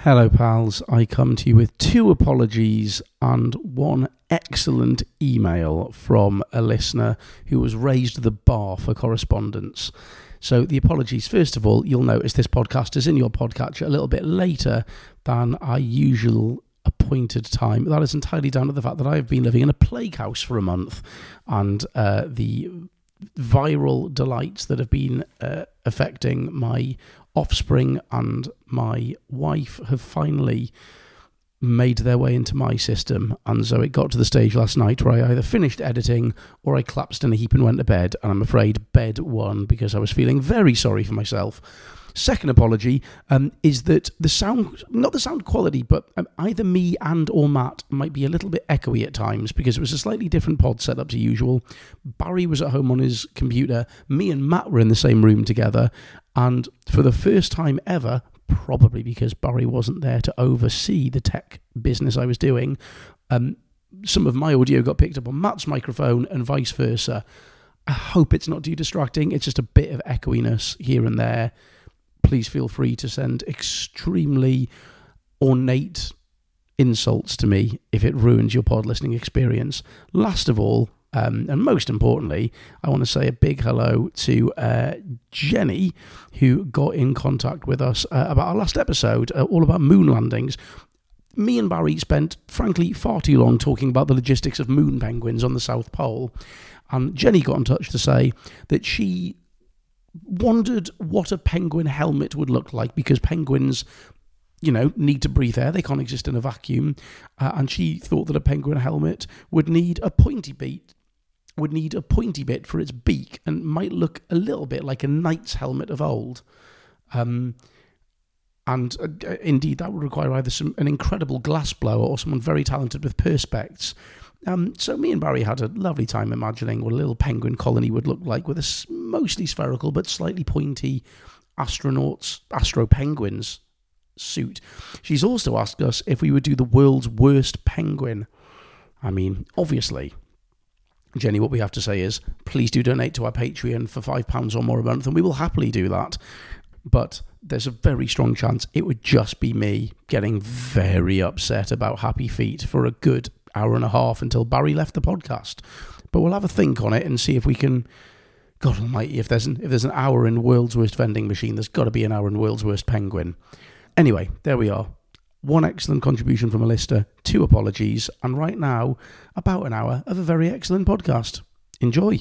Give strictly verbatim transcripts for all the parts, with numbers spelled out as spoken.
Hello, pals. I come to you with two apologies and one excellent email from a listener who has raised the bar for correspondence. So the apologies, first of all, you'll notice this podcast is in your podcatcher a little bit later than our usual appointed time. That is entirely down to the fact that I have been living in a plague house for a month, and uh, the viral delights that have been uh, affecting my offspring and my wife have finally made their way into my system. And so it got to the stage last night where I either finished editing or I collapsed in a heap and went to bed, and I'm afraid bed won because I was feeling very sorry for myself. Second apology um, is that the sound, not the sound quality, but um, either me and or Matt might be a little bit echoey at times because it was a slightly different pod setup to usual. Barry was at home on his computer. Me and Matt were in the same room together. And for the first time ever, probably because Barry wasn't there to oversee the tech business I was doing, um, some of my audio got picked up on Matt's microphone and vice versa. I hope it's not too distracting. It's just a bit of echoiness here and there. Please feel free to send extremely ornate insults to me if it ruins your pod listening experience. Last of all, um, and most importantly, I want to say a big hello to uh, Jenny, who got in contact with us uh, about our last episode, uh, all about moon landings. Me and Barry spent, frankly, far too long talking about the logistics of moon penguins on the South Pole. And Jenny got in touch to say that she wondered what a penguin helmet would look like, because penguins, you know, need to breathe air. They can't exist in a vacuum. Uh, and she thought that a penguin helmet would need a pointy bit, would need a pointy bit for its beak, and might look a little bit like a knight's helmet of old. Um, and uh, indeed, that would require either some an incredible glass blower or someone very talented with perspex. Um, so me and Barry had a lovely time imagining what a little penguin colony would look like with a mostly spherical but slightly pointy astronauts, astro penguins suit. She's also asked us if we would do the world's worst penguin. I mean, obviously, Jenny, what we have to say is, please do donate to our Patreon for five pounds or more a month, and we will happily do that. But there's a very strong chance it would just be me getting very upset about Happy Feet for a good hour and a half until Barry left the podcast. But we'll have a think on it and see if we can... God almighty, if there's an, if there's an hour in World's Worst Vending Machine, there's got to be an hour in World's Worst Penguin. Anyway, there we are. One excellent contribution from a listener, two apologies, and right now, about an hour of a very excellent podcast. Enjoy.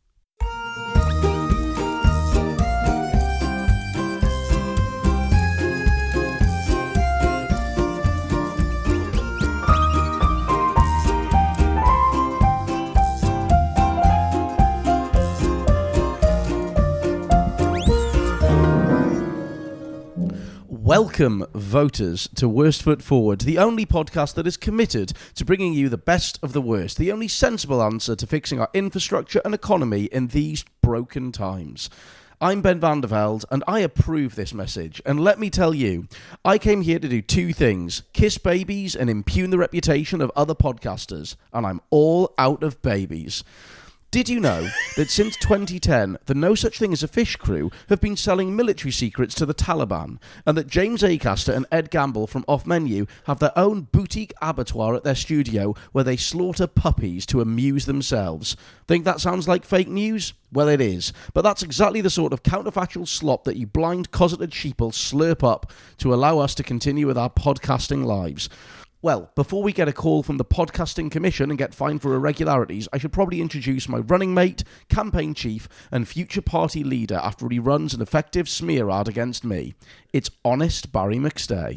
Welcome, voters, to Worst Foot Forward, the only podcast that is committed to bringing you the best of the worst, the only sensible answer to fixing our infrastructure and economy in these broken times. I'm Ben van der Velde, and I approve this message. And let me tell you, I came here to do two things: kiss babies and impugn the reputation of other podcasters. And I'm all out of babies. Did you know that since twenty ten, the No Such Thing as a Fish crew have been selling military secrets to the Taliban, and that James Acaster and Ed Gamble from Off Menu have their own boutique abattoir at their studio where they slaughter puppies to amuse themselves? Think that sounds like fake news? Well, it is. But that's exactly the sort of counterfactual slop that you blind, cosseted sheeple slurp up to allow us to continue with our podcasting lives. Well, before we get a call from the Podcasting Commission and get fined for irregularities, I should probably introduce my running mate, campaign chief, and future party leader after he runs an effective smear ad against me. It's Honest Barry McStay.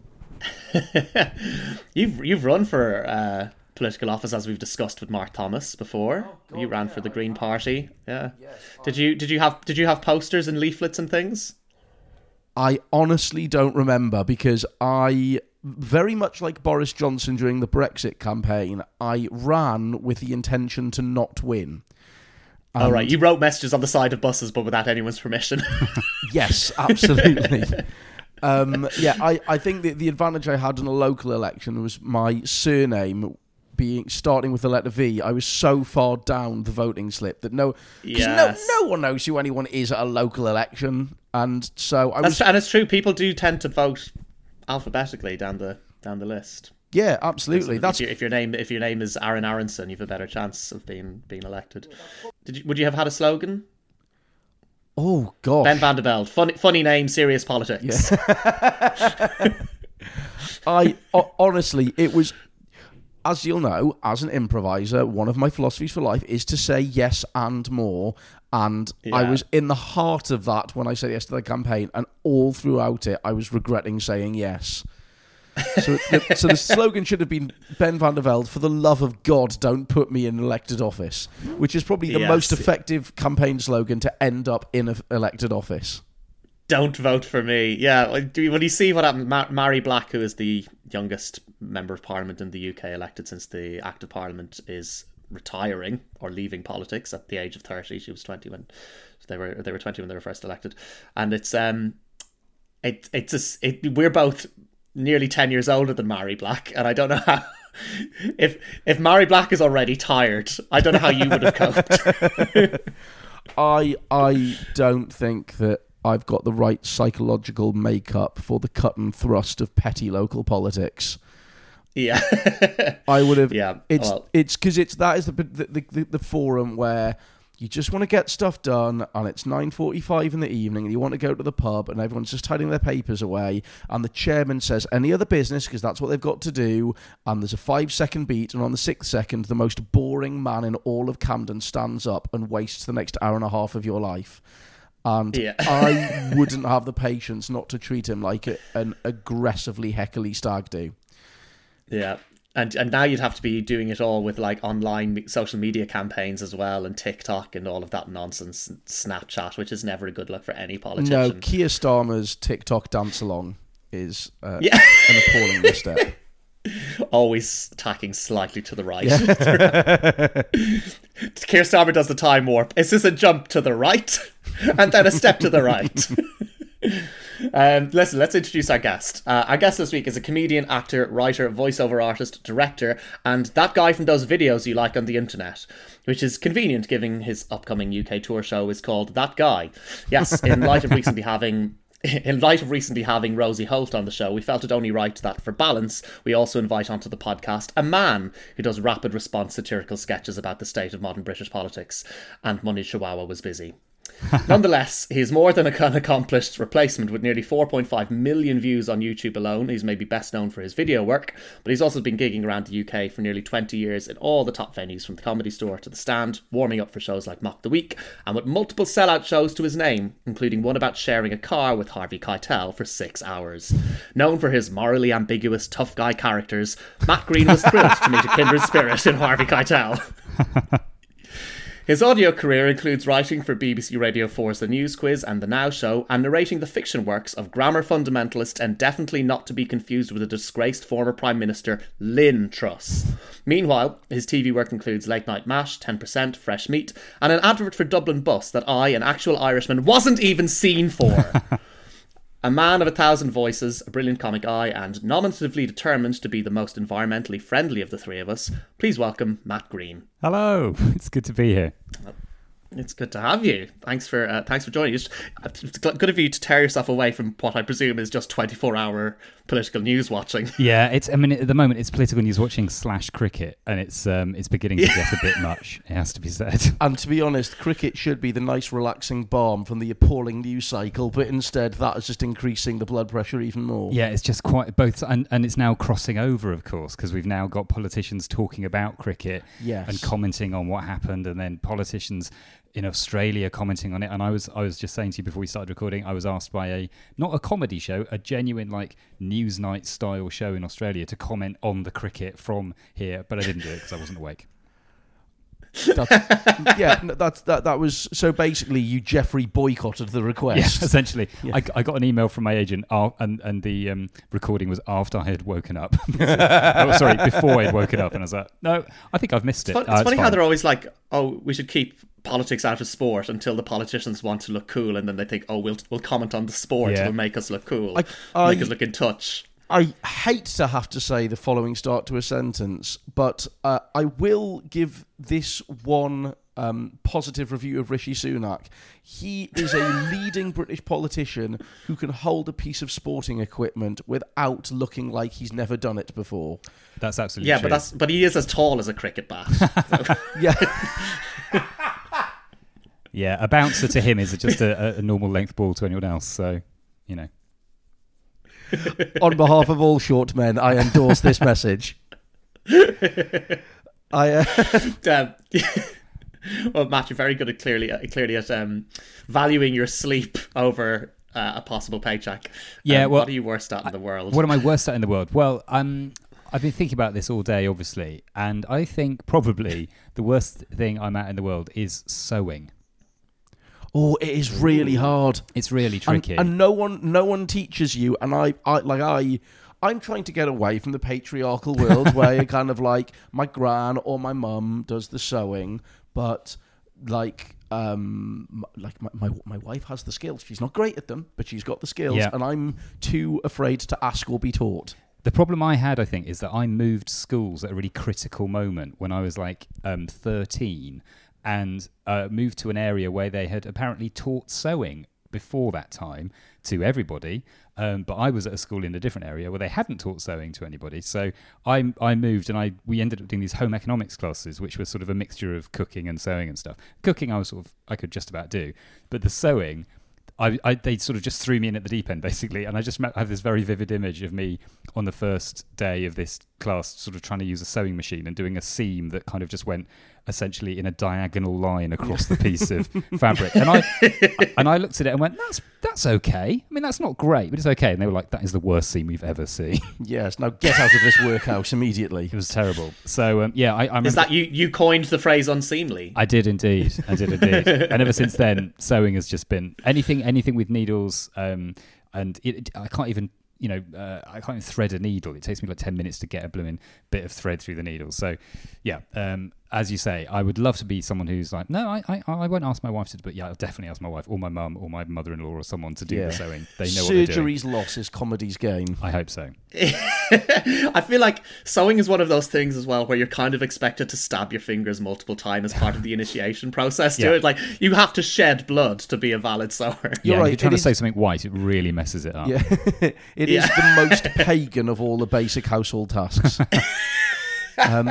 you've you've run for uh, political office, as we've discussed with Mark Thomas before. Oh, God, you ran yeah, for the Green Party. Yeah. Yes, did you did you have did you have posters and leaflets and things? I honestly don't remember, because I, very much like Boris Johnson during the Brexit campaign, I ran with the intention to not win. And oh, right. You wrote messages on the side of buses, but without anyone's permission. Yes, absolutely. um, yeah, I, I think that the advantage I had in a local election was my surname being starting with the letter V. I was so far down the voting slip that no, yes. no, no one knows who anyone is at a local election. And so I That's was... And it's true, people do tend to vote alphabetically down the down the list. Yeah, absolutely. If, That's you, if your name if your name is Aaron Aronson, you have a better chance of being being elected. Did you, would you have had a slogan? Oh gosh, Ben van der Belt. Funny funny name, serious politics. Yeah. I o- honestly, it was, as you'll know, as an improviser, one of my philosophies for life is to say yes and more. And Yeah. I was in the heart of that when I said yes to the campaign, and all throughout it, I was regretting saying yes. So, the, so the slogan should have been Ben van der Velde, for the love of God, don't put me in elected office, which is probably the Yes. most effective campaign slogan to end up in an elected office. Don't vote for me. Yeah, when you see what happened, Mar- Mary Black, who is the youngest member of Parliament in the U K elected since the Act of Parliament, is retiring or leaving politics at the age of thirty. She was twenty when they were they were twenty when they were first elected, and it's um, it it's a, it we're both nearly ten years older than Mary Black, and I don't know how. If if Mary Black is already tired, I don't know how you would have coped. I I don't think that I've got the right psychological makeup for the cut and thrust of petty local politics. Yeah, I would have. Yeah, it's well. it's because it's that is the the, the the forum where you just want to get stuff done, and it's nine forty-five in the evening, and you want to go to the pub, and everyone's just tidying their papers away, and the chairman says any other business because that's what they've got to do, and there's a five second beat, and on the sixth second, the most boring man in all of Camden stands up and wastes the next hour and a half of your life. And Yeah. I wouldn't have the patience not to treat him like a, an aggressively heckly stag do. Yeah. And and now you'd have to be doing it all with like online me- social media campaigns as well, and TikTok and all of that nonsense, and Snapchat, which is never a good look for any politician. No, Keir Starmer's TikTok dance along is uh, Yeah. an appalling misstep. Always tacking slightly to the right. Yeah. Keir Starmer does the time warp. It's just a jump to the right and then a step to the right. Um, listen, let's introduce our guest. Uh, our guest this week is a comedian, actor, writer, voiceover artist, director, and that guy from those videos you like on the internet, which is convenient given his upcoming U K tour show is called That Guy. Yes, in light of recently having... In light of recently having Rosie Holt on the show, we felt it only right that, for balance, we also invite onto the podcast a man who does rapid response satirical sketches about the state of modern British politics, and Money Chihuahua was busy. Nonetheless, he is more than an accomplished replacement with nearly four point five million views on YouTube alone. He's maybe best known for his video work, but he's also been gigging around the U K for nearly twenty years in all the top venues from the Comedy Store to the Stand, warming up for shows like Mock the Week, and with multiple sellout shows to his name, including one about sharing a car with Harvey Keitel for six hours. Known for his morally ambiguous tough guy characters, Matt Green was thrilled to meet a kindred spirit in Harvey Keitel. His audio career includes writing for B B C Radio four's The News Quiz and The Now Show, and narrating the fiction works of grammar fundamentalist and definitely not to be confused with a disgraced former Prime Minister, Lynn Truss. Meanwhile, his T V work includes Late Night Mash, ten percent, Fresh Meat, and an advert for Dublin Bus that I, an actual Irishman, wasn't even seen for. A man of a thousand voices, a brilliant comic eye, and nominatively determined to be the most environmentally friendly of the three of us, please welcome Matt Green. Hello, it's good to be here. It's good to have you. Thanks for uh, thanks for joining us. It's good of you to tear yourself away from what I presume is just twenty-four hour political news watching. Yeah, it's. I mean, at the moment, it's political news watching slash cricket, and it's um, it's beginning to get a bit much. It has to be said. And to be honest, cricket should be the nice relaxing balm from the appalling news cycle, but instead that is just increasing the blood pressure even more. Yeah, it's just quite both, and, and it's now crossing over, of course, because we've now got politicians talking about cricket Yes. and commenting on what happened, and then politicians in Australia commenting on it. And I was I was just saying to you before we started recording, I was asked by a not a comedy show, a genuine like Newsnight style show in Australia to comment on the cricket from here, but I didn't do it because I wasn't awake. That's, yeah, no, that's that. That was so. Basically, you Jeffrey boycotted the request. Yeah, essentially. Yeah. I, I got an email from my agent, uh, and and the um, recording was after I had woken up. oh, sorry, before I had woken up, and I was like, no, I think I've missed it. It's, fun, Uh, it's funny how fine. they're always like, oh, we should keep politics out of sport until the politicians want to look cool, and then they think, oh, we'll we'll comment on the sport, Yeah. it'll make us look cool, I- I- make us look in touch. I hate to have to say the following start to a sentence, but uh, I will give this one um, positive review of Rishi Sunak. He is a leading British politician who can hold a piece of sporting equipment without looking like he's never done it before. That's absolutely yeah, true. but that's but he is as tall as a cricket bat. So. Yeah. Yeah, a bouncer to him is just a, a normal length ball to anyone else. So, you know. On behalf of all short men, I endorse this message. I. Uh... um, well, Matt, you're very good at clearly, uh, clearly at um, valuing your sleep over uh, a possible paycheck. Yeah, um, well, what are you worst at in the world? What am I worst at in the world? Well, um, I've been thinking about this all day, obviously, and I think probably the worst thing I'm at in the world is sewing. Oh, it is really hard. It's really tricky, and, and no one, no one teaches you. And I, I, like I, I'm trying to get away from the patriarchal world where you're kind of like my gran or my mum does the sewing, but like, um, like my, my my wife has the skills. She's not great at them, but she's got the skills, Yeah. and I'm too afraid to ask or be taught. The problem I had, I think, is that I moved schools at a really critical moment when I was like um, thirteen. And uh, moved to an area where they had apparently taught sewing before that time to everybody. Um, but I was at a school in a different area where they hadn't taught sewing to anybody. So I I moved and I we ended up doing these home economics classes, which was sort of a mixture of cooking and sewing and stuff. Cooking I was sort of I could just about do, but the sewing, I, I they sort of just threw me in at the deep end basically. And I just met, I have this very vivid image of me on the first day of this class, sort of trying to use a sewing machine and doing a seam that kind of just went essentially in a diagonal line across the piece of fabric. And I and I looked at it and went, that's that's okay. I mean, that's not great, but it's okay. And they were like, that is the worst seam we've ever seen. Yes, now get out of this workhouse immediately. It was terrible. So, um, yeah, I, I remember... Is that you, you coined the phrase unseemly? I did indeed. I did indeed. And ever since then, sewing has just been anything anything with needles, um, and it, I can't even... You know, uh, I can't even thread a needle. It takes me like ten minutes to get a blooming bit of thread through the needle. So, yeah, um, as you say, I would love to be someone who's like, no, I, I, I won't ask my wife to do, but yeah, I'll definitely ask my wife or my mum or my mother-in-law or someone to do Yeah. the sewing. They know what they're doing. Surgery's loss is comedy's gain. I hope so. I feel like sewing is one of those things as well where you're kind of expected to stab your fingers multiple times as part of the initiation process to Yeah. it. Like, you have to shed blood to be a valid sewer. Yeah, right, if you're trying it to sew is- something white, it really messes it up. Yeah, it is Yeah. the most pagan of all the basic household tasks. um,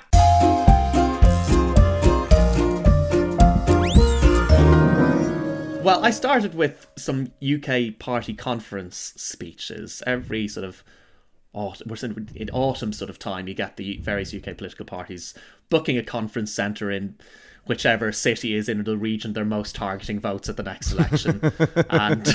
Well, I started with some U K party conference speeches. Every sort of autumn, we're in in autumn sort of time, you get the various U K political parties booking a conference centre in whichever city is in the region they're most targeting votes at the next election. and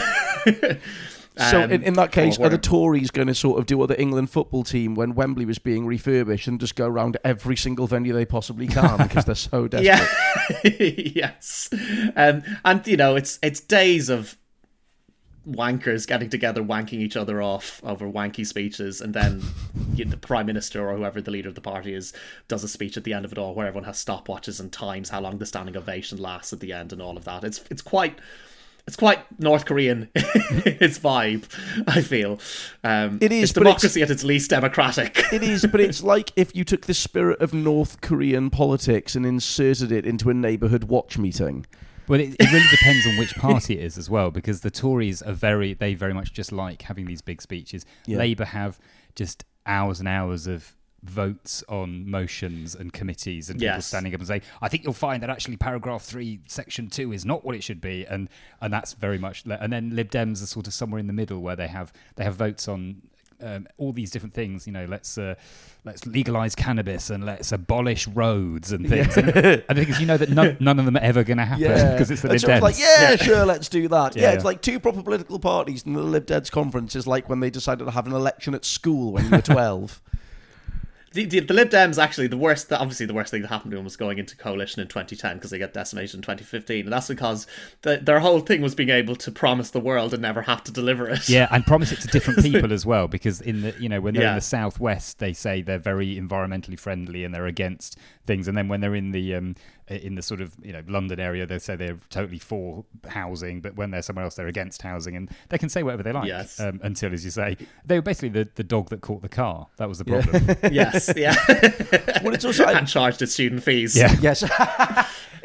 so um, in, in that case, or are the where- Tories going to sort of do what the England football team when Wembley was being refurbished and just go around every single venue they possibly can because they're so desperate? Yeah, yes, um, and you know it's it's days of wankers getting together, wanking each other off over wanky speeches, and then you know, the prime minister or whoever the leader of the party is does a speech at the end of it all, where everyone has stopwatches and times how long the standing ovation lasts at the end and all of that. It's it's quite. It's quite North Korean, its vibe, I feel. Um, It is, it's but it's- democracy at its least democratic. It is, but it's like if you took the spirit of North Korean politics and inserted it into a neighbourhood watch meeting. Well, it, it really depends on which party it is as well, because the Tories are very, they very much just like having these big speeches. Yeah. Labour have just hours and hours of votes on motions and committees and people Yes. standing up and saying, I think you'll find that actually paragraph three, section two is not what it should be. And and that's very much, le- and then Lib Dems are sort of somewhere in the middle where they have they have votes on um, all these different things, you know, let's uh, let's legalise cannabis and let's abolish roads and things. And, and the thing is, you know that none, none of them are ever going to happen Yeah, because it's the And Lib so it's Dems. like, yeah, sure, let's do that. Yeah, Yeah, it's yeah. like two proper political parties, and the Lib Dems conference is like when they decided to have an election at school when you were twelve. The, the, the Lib Dems, actually, the worst, obviously the worst thing that happened to them was going into coalition in twenty ten because they got decimated in twenty fifteen. And that's because the, their whole thing was being able to promise the world and never have to deliver it. Yeah, and promise it to different people as well, because in the you know when they're Yeah. in the southwest, they say they're very environmentally friendly and they're against things, and then when they're in the um, in the sort of you know London area, they say they're totally for housing, but when they're somewhere else, they're against housing, and they can say whatever they like. Yes. Um, until, as you say, they were basically the, the dog that caught the car. That was the Yeah. problem. Yes, yeah. Well, it's also and charged its student fees. Yeah. yes.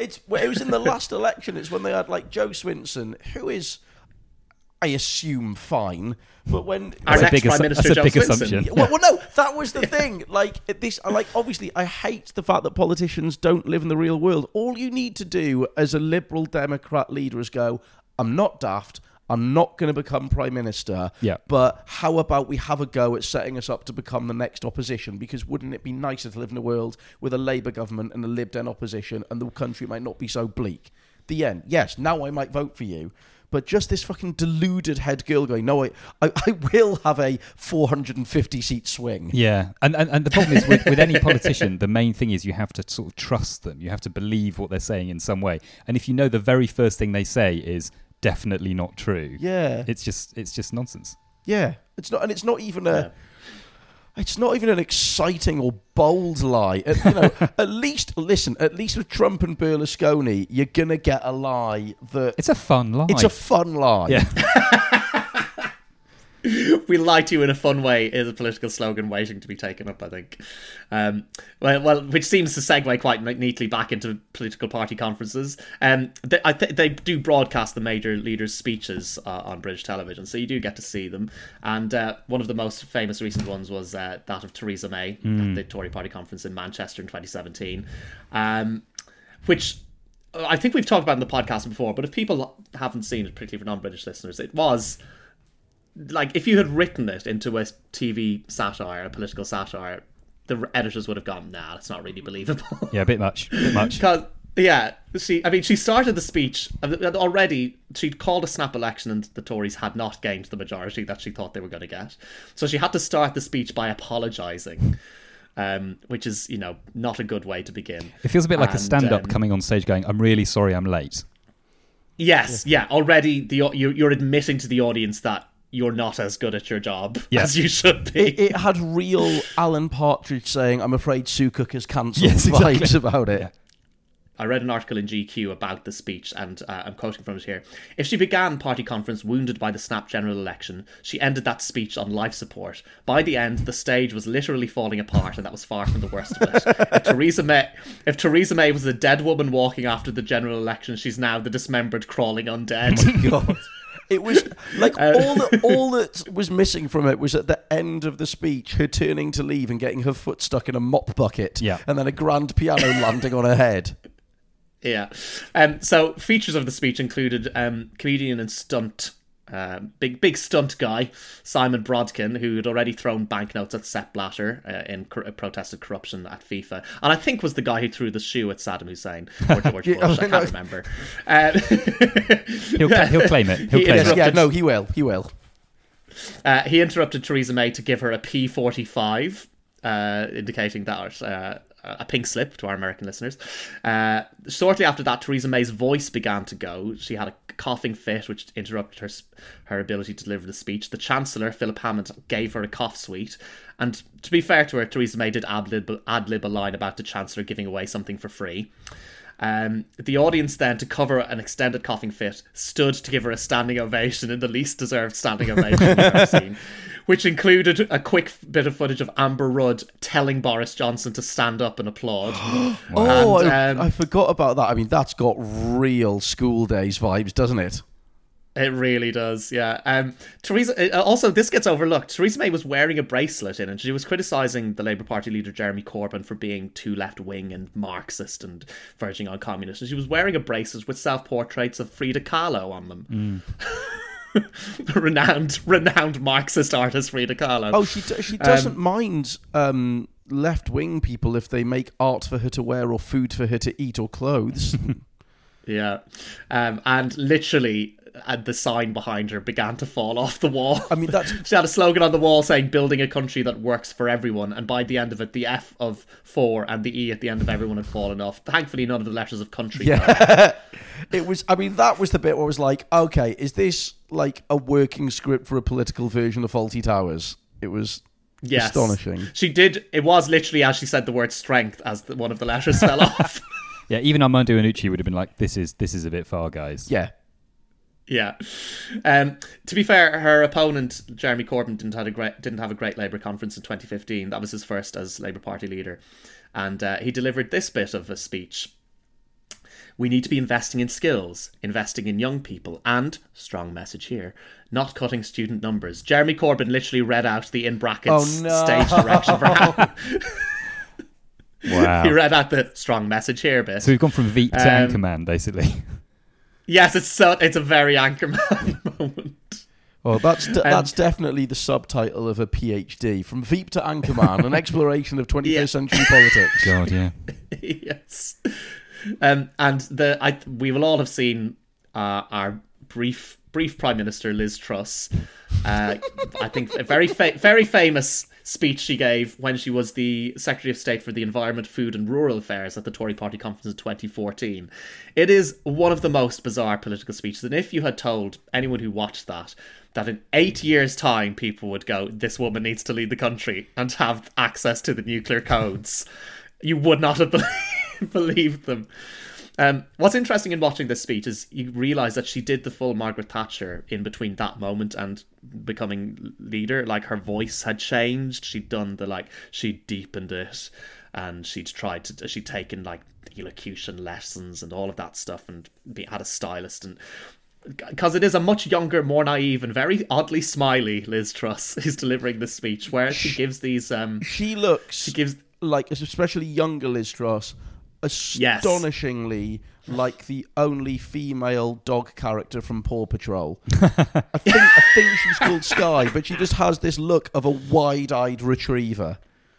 it's well, it was in the last election. It's when they had like Joe Swinson, who is, I assume, fine, but when Our That's a next big, Prime assu- Minister, that's a Joe big Swinson. assumption. well, well, no, that was the thing. Like this, I like obviously, I hate the fact that politicians don't live in the real world. All you need to do as a Liberal Democrat leader is go, "I'm not daft. I'm not going to become Prime Minister, Yeah. but how about we have a go at setting us up to become the next opposition? Because wouldn't it be nicer to live in a world with a Labour government and a Lib Dem opposition, and the country might not be so bleak?" The end. Yes, now I might vote for you. But just this fucking deluded head girl going, no, I, I, I will have a four hundred fifty seat swing. Yeah, and, and and the problem is with, with any politician, the main thing is you have to sort of trust them. You have to believe what they're saying in some way. And if you know the very first thing they say is definitely not true, Yeah. it's just it's just nonsense. Yeah. It's not, and it's not even a... Yeah. It's not even an exciting or bold lie. Uh, You know, at least, listen, at least with Trump and Berlusconi, you're going to get a lie that... It's a fun lie. It's a fun lie. yeah. We lie to you in a fun way is a political slogan waiting to be taken up, I think. Um, well, well, which seems to segue quite neatly back into political party conferences. Um, they, I th- they do broadcast the major leaders' speeches uh, on British television, so you do get to see them. And uh, one of the most famous recent ones was uh, that of Theresa May mm. at the Tory party conference in Manchester in twenty seventeen, um, which... I think we've talked about in the podcast before, but if people haven't seen it, particularly for non-British listeners, it was... Like, if you had written it into a T V satire, a political satire, the editors would have gone, nah, that's not really believable. Yeah, a bit much. A bit much. Because, yeah, she, I mean, she started the speech, already, she'd called a snap election and the Tories had not gained the majority that she thought they were going to get. So she had to start the speech by apologising, um, which is, you know, not a good way to begin. It feels a bit like And, a stand-up um, coming on stage going, I'm really sorry I'm late. Yes, yeah, already the you're, you're admitting to the audience that you're not as good at your job Yeah. as you should be. It, it had real Alan Partridge saying, "I'm afraid Sue Cook is cancelled" Yes, exactly. vibes about it. Yeah. I read an article in G Q about the speech, and uh, I'm quoting from it here. If she began party conference wounded by the snap general election, she ended that speech on life support. By the end, the stage was literally falling apart, and that was far from the worst of it. If Theresa May, if Theresa May was a dead woman walking after the general election, she's now the dismembered crawling undead. God. It was like Uh, all that all that was missing from it was at the end of the speech, her turning to leave and getting her foot stuck in a mop bucket, Yeah. and then a grand piano landing on her head. Yeah. Um, so features of the speech included um, comedian and stunt, uh, big big stunt guy Simon Brodkin, who had already thrown banknotes at Sepp Blatter uh, in cor- protested corruption at FIFA, and I think was the guy who threw the shoe at Saddam Hussein or George Yeah, Bush. I I can't know. remember. Um, He'll, he'll claim it. He'll He claim Yes, it. yeah, interrupted- no, he will, he will. Uh, he interrupted Theresa May to give her a P forty-five, uh, indicating that uh, a pink slip to our American listeners. Uh, shortly after that, Theresa May's voice began to go. She had a coughing fit, which interrupted her her ability to deliver the speech. The Chancellor, Philip Hammond, gave her a cough suite. And to be fair to her, Theresa May did ad-lib, ad-lib a line about the Chancellor giving away something for free. Um, the audience then, to cover an extended coughing fit, stood to give her a standing ovation in the least deserved standing ovation we've ever seen, which included a quick bit of footage of Amber Rudd telling Boris Johnson to stand up and applaud. Oh, And, I, um, I forgot about that. I mean, that's got real school days vibes, doesn't it? It really does, yeah. Um, Theresa. uh, Also, this gets overlooked. Theresa May was wearing a bracelet in, and she was criticising the Labour Party leader Jeremy Corbyn for being too left-wing and Marxist and verging on communist. And she was wearing a bracelet with self-portraits of Frida Kahlo on them. Mm. renowned, renowned Marxist artist Frida Kahlo. Oh, she d- she doesn't mind um, left-wing people if they make art for her to wear or food for her to eat or clothes. Yeah, um, and literally, uh, the sign behind her began to fall off the wall. I mean, that's... She had a slogan on the wall saying "Building a country that works for everyone," and by the end of it, the F of four and the E at the end of everyone had fallen off. Thankfully, none of the letters of country. Yeah. It was, I mean, that was the bit where I was like, okay, is this like a working script for a political version of Fawlty Towers? It was Yes. astonishing. She did. It was literally as she said the word "strength" as the, one of the letters fell off. Yeah, even Armando Iannucci would have been like, "This is this is a bit far, guys." Yeah. Yeah. Um, to be fair, her opponent Jeremy Corbyn didn't have a great didn't have a great Labour conference in twenty fifteen. That was his first as Labour Party leader, and uh, he delivered this bit of a speech, We need to be investing in skills, investing in young people, and, strong message here, not cutting student numbers. Jeremy Corbyn literally read out the in brackets Oh, no. stage direction for how Wow. he read out the strong message here bit. So we've gone from Veep to Um, Anchorman, basically. Yes, it's so it's a very Anchorman moment. Well, that's de- Um, that's definitely the subtitle of a PhD. From Veep to Anchorman, an exploration of twenty-first Yeah. century politics. God, yeah. Yes. Um, and the I we will all have seen uh, our brief brief Prime Minister Liz Truss. Uh, I think a very fa- very famous speech she gave when she was the Secretary of State for the Environment, Food and Rural Affairs at the Tory Party conference in twenty fourteen. It is one of the most bizarre political speeches, and if you had told anyone who watched that that in eight years' time people would go, this woman needs to lead the country and have access to the nuclear codes, you would not have believed, believed them. Um, what's interesting in watching this speech is you realise that she did the full Margaret Thatcher in between that moment and becoming leader. Like, her voice had changed. She'd done the, like, she'd deepened it, and she'd tried to, she'd taken, like, elocution lessons and all of that stuff, and be, had a stylist. And because it is a much younger, more naive, and very oddly smiley Liz Truss who's delivering this speech, where she gives these... Um, She looks she gives like, especially younger Liz Truss, astonishingly like the only female dog character from Paw Patrol. I think I think she's called Skye, but she just has this look of a wide-eyed retriever.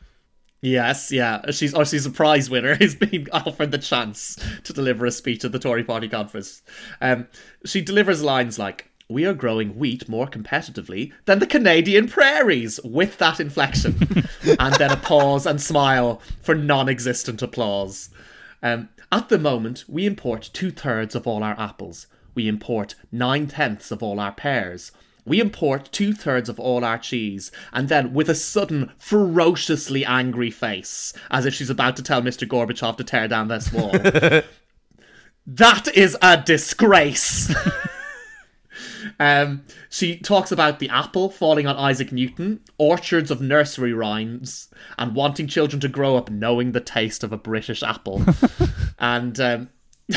Yes, yeah. She's or she's a prize winner who's been offered the chance to deliver a speech at the Tory Party conference. Um, she delivers lines like, "We are growing wheat more competitively than the Canadian prairies," with that inflection. And then a pause and smile for non-existent applause. Um, At the moment, we import two-thirds of all our apples. We import nine-tenths of all our pears. We import two-thirds of all our cheese. And then, with a sudden, ferociously angry face, as if she's about to tell Mister Gorbachev to tear down this wall. That is a disgrace! Um, she talks about the apple falling on Isaac Newton, orchards of nursery rhymes, and wanting children to grow up knowing the taste of a British apple. And um,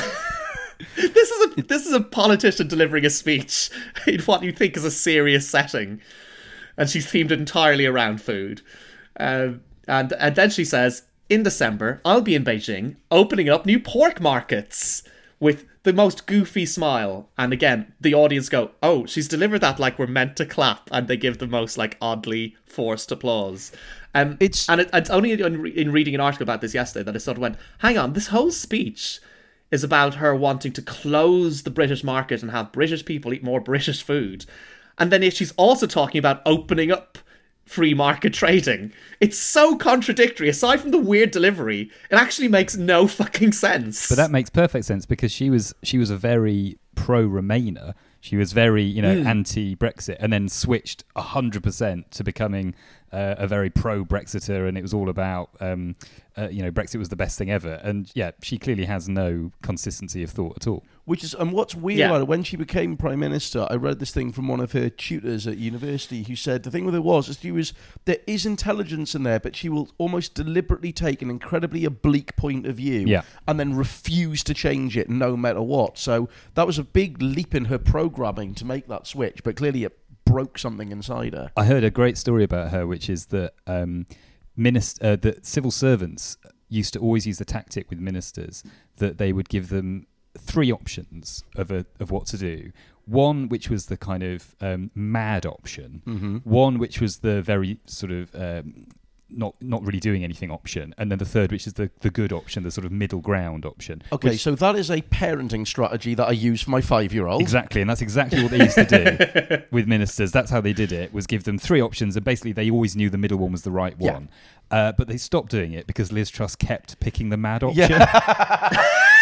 this is a this is a politician delivering a speech in what you think is a serious setting, and she's themed entirely around food. Um, and and then she says, "In December, I'll be in Beijing opening up new pork markets," with the most goofy smile. And again, the audience go, "Oh, she's delivered that like we're meant to clap," and they give the most like oddly forced applause. Um, It's- and it, it's only in, in reading an article about this yesterday that I sort of went, hang on, this whole speech is about her wanting to close the British market and have British people eat more British food. And then she's also talking about opening up free market trading. It's so contradictory. Aside from the weird delivery, it actually makes no fucking sense. But that makes perfect sense because she was she was a very pro-Remainer. She was very, you know, Mm. anti-Brexit, and then switched one hundred percent to becoming uh, a very pro-Brexiter, and it was all about, um, uh, you know, Brexit was the best thing ever. And yeah, she clearly has no consistency of thought at all. Which is, and what's weird Yeah. about it, when she became Prime Minister, I read this thing from one of her tutors at university who said the thing with her was, is she was, there is intelligence in there, but she will almost deliberately take an incredibly oblique point of view Yeah. and then refuse to change it no matter what. So that was a big leap in her programming to make that switch, but clearly it broke something inside her. I heard a great story about her, which is that um, minist- uh, that civil servants used to always use the tactic with ministers that they would give them three options of a, of what to do. One, which was the kind of um, mad option. Mm-hmm. One, which was the very sort of um, not not really doing anything option, and then the third, which is the, the good option, the sort of middle ground option. Okay, which- so that is a parenting strategy that I use for my five-year-old. Exactly, and that's exactly what they used to do with ministers. That's how they did it, was give them three options, and basically they always knew the middle one was the right Yeah. one. Uh, but they stopped doing it because Liz Truss kept picking the mad option. Yeah.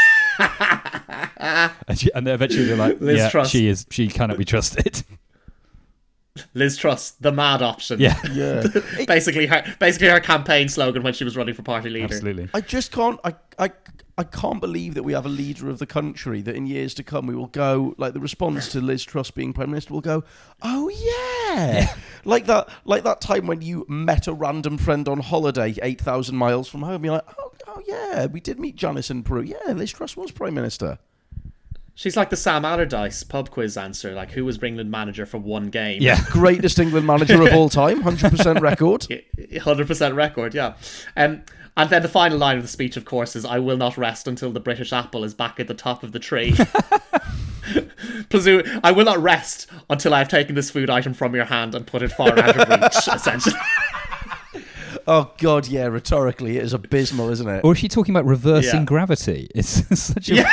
and, she, and then eventually they're like, Liz yeah, Truss. she is, she cannot be trusted. Liz Truss, the mad option. yeah, Yeah. basically her basically her campaign slogan when she was running for party leader. absolutely. I just can't. I, I, I can't believe that we have a leader of the country that in years to come we will go, like the response to Liz Truss being Prime Minister will go, oh yeah, like that, like that time when you met a random friend on holiday eight thousand miles from home. You're like, oh, oh Oh, yeah, we did meet Janice in Peru. Yeah, Liz Truss was Prime Minister. She's like the Sam Allardyce pub quiz answer, like who was England manager for one game? Yeah. Greatest England manager of all time, one hundred percent record. one hundred percent record, yeah. Um, and then the final line of the speech, of course, is, I will not rest until the British apple is back at the top of the tree. Presume, I will not rest until I have taken this food item from your hand and put it far out of reach, essentially. Oh, God, yeah, rhetorically, it is abysmal, isn't it? Or is she talking about reversing Yeah. gravity? It's such a... Yeah.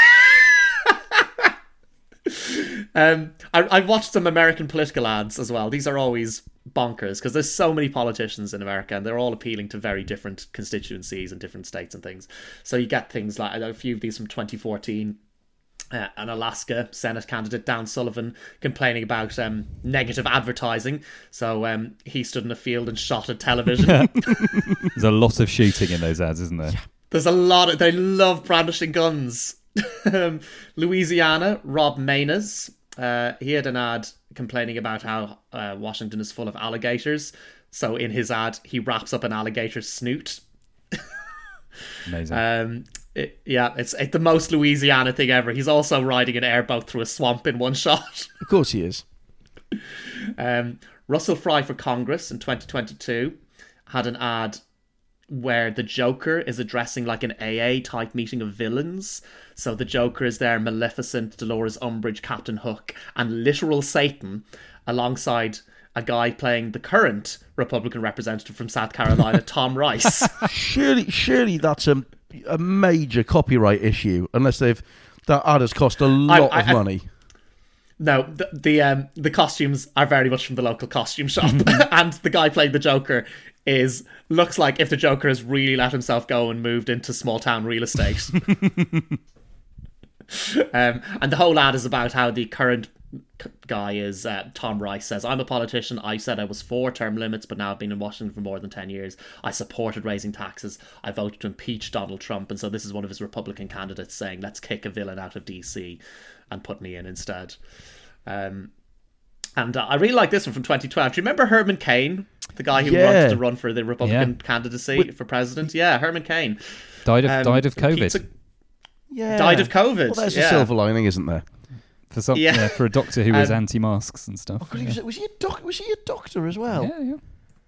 Um, I, I've watched some American political ads as well. These are always bonkers because there's so many politicians in America and they're all appealing to very different constituencies and different states and things. So you get things like a few of these from twenty fourteen. Uh, an Alaska Senate candidate, Dan Sullivan, complaining about um, negative advertising. So um, he stood in a field and shot at television. There's a lot of shooting in those ads, isn't there? There's a lot of... They love brandishing guns. um, Louisiana, Rob Maynez. Uh, he had an ad complaining about how uh, Washington is full of alligators. So in his ad, he wraps up an alligator's snoot. Amazing. Um, it, yeah, it's, it's the most Louisiana thing ever. He's also riding an airboat through a swamp in one shot. Of course he is. Um, Russell Fry for Congress in twenty twenty-two had an ad where the Joker is addressing like an A A type meeting of villains. So the Joker is there, Maleficent, Dolores Umbridge, Captain Hook, and literal Satan, alongside a guy playing the current Republican representative from South Carolina, Tom Rice. Surely, surely that's a, a major copyright issue, unless they've... That ad has cost a lot I, of I, money. No, the the, um, the costumes are very much from the local costume shop. And the guy playing the Joker is looks like if the Joker has really let himself go and moved into small town real estate. um, and the whole ad is about how the current guy is uh, Tom Rice says, I'm a politician. I said I was for term limits, but now I've been in Washington for more than ten years. I supported raising taxes. I voted to impeach Donald Trump. And so this is one of his Republican candidates saying, let's kick a villain out of D C and put me in instead. Um, and uh, I really like this one from twenty twelve. Do you remember Herman Cain, the guy who Yeah. wanted to run for the Republican Yeah. candidacy Wait. for president? Yeah, Herman Cain. Died of Um, died of COVID. keeps a- Yeah. Died of COVID. Well, there's yeah. a silver lining, isn't there? For some, Yeah. yeah. for a doctor who was Um, anti-masks and stuff. Oh, God, he yeah. was, was he a doc? Was he a doctor as well? yeah, yeah.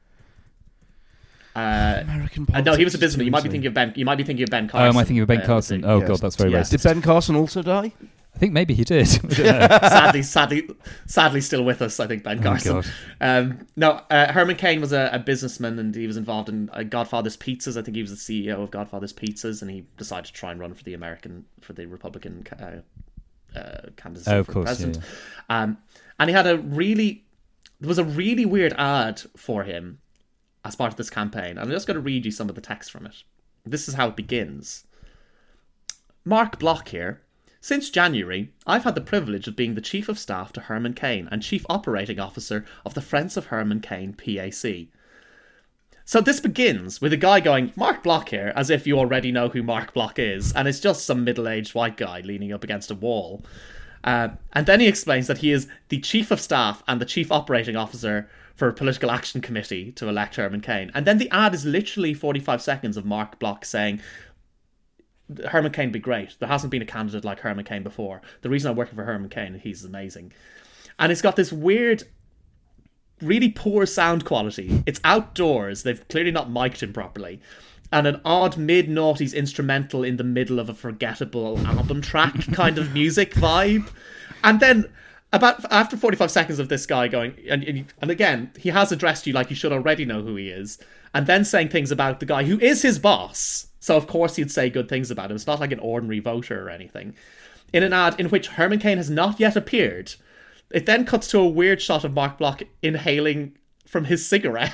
Uh, American uh, politics. no, he was a is businessman. You might be insane. thinking of Ben. You might be thinking of Ben Oh, Carson. am I thinking of Ben uh, Carson? the- Oh yes. god, that's very Yes. racist. Did Ben Carson also die? I think maybe he did. I don't know. sadly, sadly, sadly, still with us. I think Ben Oh, Carson. God. um, no, uh, Herman Cain was a, a businessman, and he was involved in uh, Godfather's Pizzas. I think he was the C E O of Godfather's Pizzas, and he decided to try and run for the American, for the Republican uh, uh, candidacy Oh, of for course, president. yeah, Um, and he had a really, there was a really weird ad for him as part of this campaign. And I'm just going to read you some of the text from it. This is how it begins. Mark Block here. Since January, I've had the privilege of being the Chief of Staff to Herman Cain and Chief Operating Officer of the Friends of Herman Cain P A C. So this begins with a guy going, Mark Block here, as if you already know who Mark Block is, and it's just some middle-aged white guy leaning up against a wall. Uh, and then he explains that he is the Chief of Staff and the Chief Operating Officer for a Political Action Committee to elect Herman Cain. And then the ad is literally forty-five seconds of Mark Block saying, Herman Cain would be great. There hasn't been a candidate like Herman Cain before. The reason I'm working for Herman Cain, he's amazing. And it's got this weird, really poor sound quality. It's outdoors. They've clearly not mic'd him properly. And an odd mid-noughties instrumental in the middle of a forgettable album track kind of music vibe. And then about after forty-five seconds of this guy going, and, and and again, he has addressed you like you should already know who he is, and then saying things about the guy who is his boss. So of course he'd say good things about him. It's not like an ordinary voter or anything. In an ad in which Herman Cain has not yet appeared, it then cuts to a weird shot of Mark Block inhaling from his cigarette.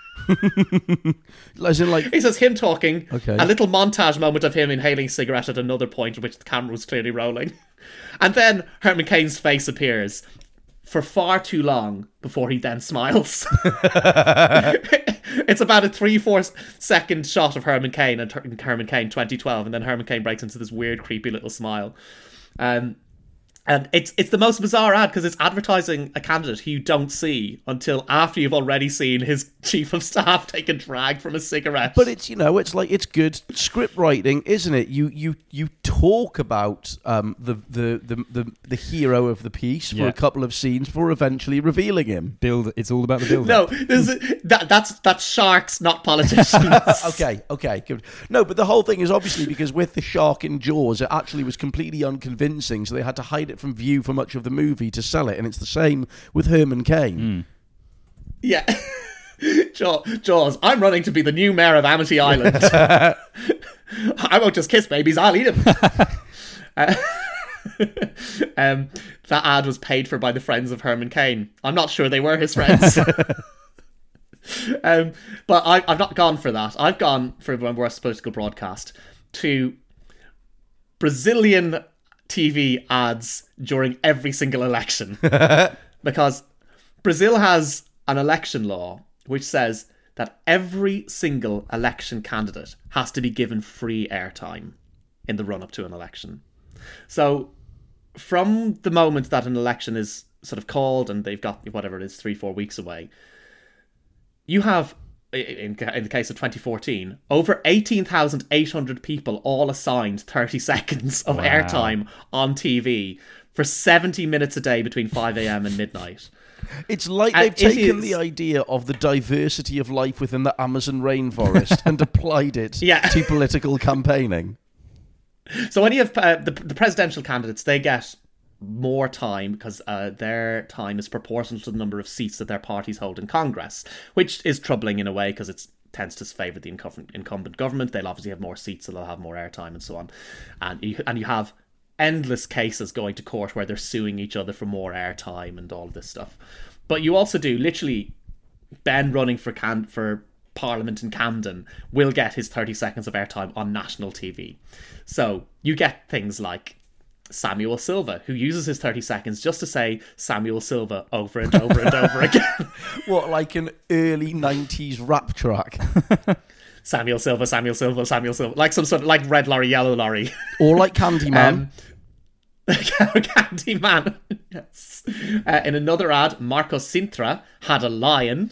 As in, like, He says him talking, Okay. a little montage moment of him inhaling cigarette at another point at which the camera was clearly rolling. And then Herman Cain's face appears for far too long before he then smiles. It's about a three, four second shot of Herman Cain and Her- Herman Cain twenty twelve, and then Herman Cain breaks into this weird, creepy little smile. Um, And it's it's the most bizarre ad because it's advertising a candidate who you don't see until after you've already seen his chief of staff take a drag from a cigarette. But it's, you know, it's like, it's good script writing, isn't it? You you you talk about um the the the the, the hero of the piece for Yeah. a couple of scenes before eventually revealing him. Build. It's all about the build. no, this is, that that's that's sharks, not politicians. Okay, okay, good. No, but the whole thing is obviously because with the shark in Jaws, it actually was completely unconvincing, so they had to hide it from view for much of the movie to sell it, and it's the same with Herman Cain. Yeah. Jaw- Jaws, I'm running to be the new mayor of Amity Island. I won't just kiss babies, I'll eat them. uh, um, that ad was paid for by the friends of Herman Cain. I'm not sure they were his friends. um, but I, I've not gone for that. I've gone for my worst political broadcast to Brazilian T V ads during every single election. Because Brazil has an election law which says that every single election candidate has to be given free airtime in the run-up to an election. So from the moment that an election is sort of called and they've got whatever it is, three, four weeks away, you have, in, in the case of twenty fourteen, over eighteen thousand eight hundred people all assigned thirty seconds of Wow. airtime on T V for seventy minutes a day between five a.m. and midnight. It's like And they've it taken is- the idea of the diversity of life within the Amazon rainforest and applied it Yeah. to political campaigning. So when you have uh, the, the presidential candidates, they get more time because uh, their time is proportional to the number of seats that their parties hold in Congress, which is troubling in a way because it tends to favour the incumbent, incumbent government. They'll obviously have more seats, so they'll have more airtime and so on. And you, and you have endless cases going to court where they're suing each other for more airtime and all this stuff. But you also do, literally, Ben running for can for Parliament in Camden will get his thirty seconds of airtime on national T V. So you get things like Samuel Silva, who uses his thirty seconds just to say Samuel Silva over and over and over again. What, like an early nineties rap track? Samuel Silva, Samuel Silva, Samuel Silva. Like some sort of, like Red Lorry, Yellow Lorry. Or like Candyman? Um, Candyman. Yes. Uh, in another ad, Marcos Sintra had a lion.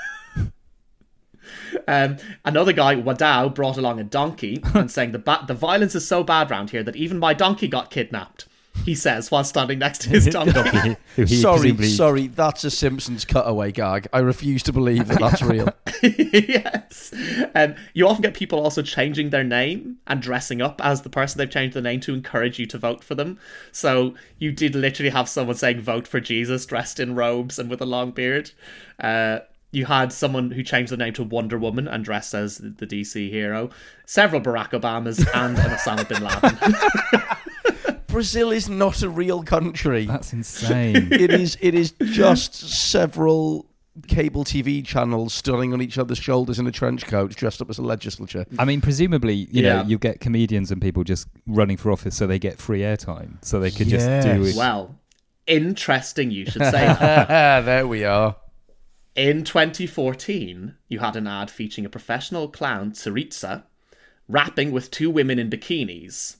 um, another guy, Wadao, brought along a donkey and saying the ba- the violence is so bad round here that even my donkey got kidnapped. He says while standing next to his donkey. Donkey, who he sorry, presumably- sorry, that's a Simpsons cutaway gag. I refuse to believe that that's real. Yes. Um, you often get people also changing their name and dressing up as the person they've changed the name to encourage you to vote for them. So you did literally have someone saying vote for Jesus dressed in robes and with a long beard. Uh, you had someone who changed the name to Wonder Woman and dressed as the D C hero. Several Barack Obamas and an Osama bin Laden. Brazil is not a real country. That's insane. It is. It is just several cable T V channels standing on each other's shoulders in a trench coat, dressed up as a legislature. I mean, presumably, you Yeah. know, you get comedians and people just running for office so they get free airtime, so they could just do Yes. it. Well, interesting you should say that. There we are. In twenty fourteen, you had an ad featuring a professional clown, Tsaritsa, rapping with two women in bikinis.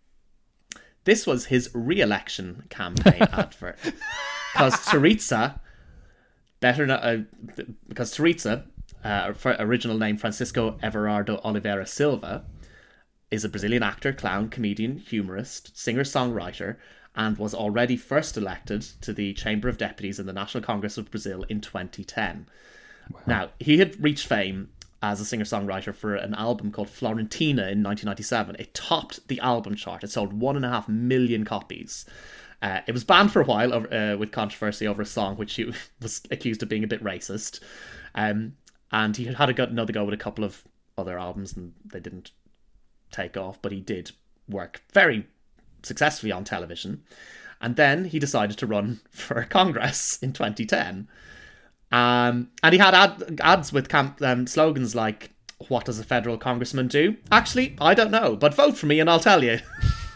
This was his re-election campaign advert. Because Tsaritsa, better not, uh, because Tsaritsa, uh, for original name Francisco Everardo Oliveira Silva, is a Brazilian actor, clown, comedian, humorist, singer-songwriter, and was already first elected to the Chamber of Deputies in the National Congress of Brazil in twenty ten. Wow. Now, he had reached fame as a singer-songwriter for an album called Florentina in nineteen ninety-seven. It topped the album chart. It sold one and a half million copies. Uh, it was banned for a while over, uh, with controversy over a song which he was accused of being a bit racist. Um, and he had a go, another go with a couple of other albums and they didn't take off, but he did work very successfully on television. And then he decided to run for Congress in twenty ten. Um, and he had ad, ads with camp, um, slogans like, what does a federal congressman do? Actually, I don't know, but vote for me and I'll tell you.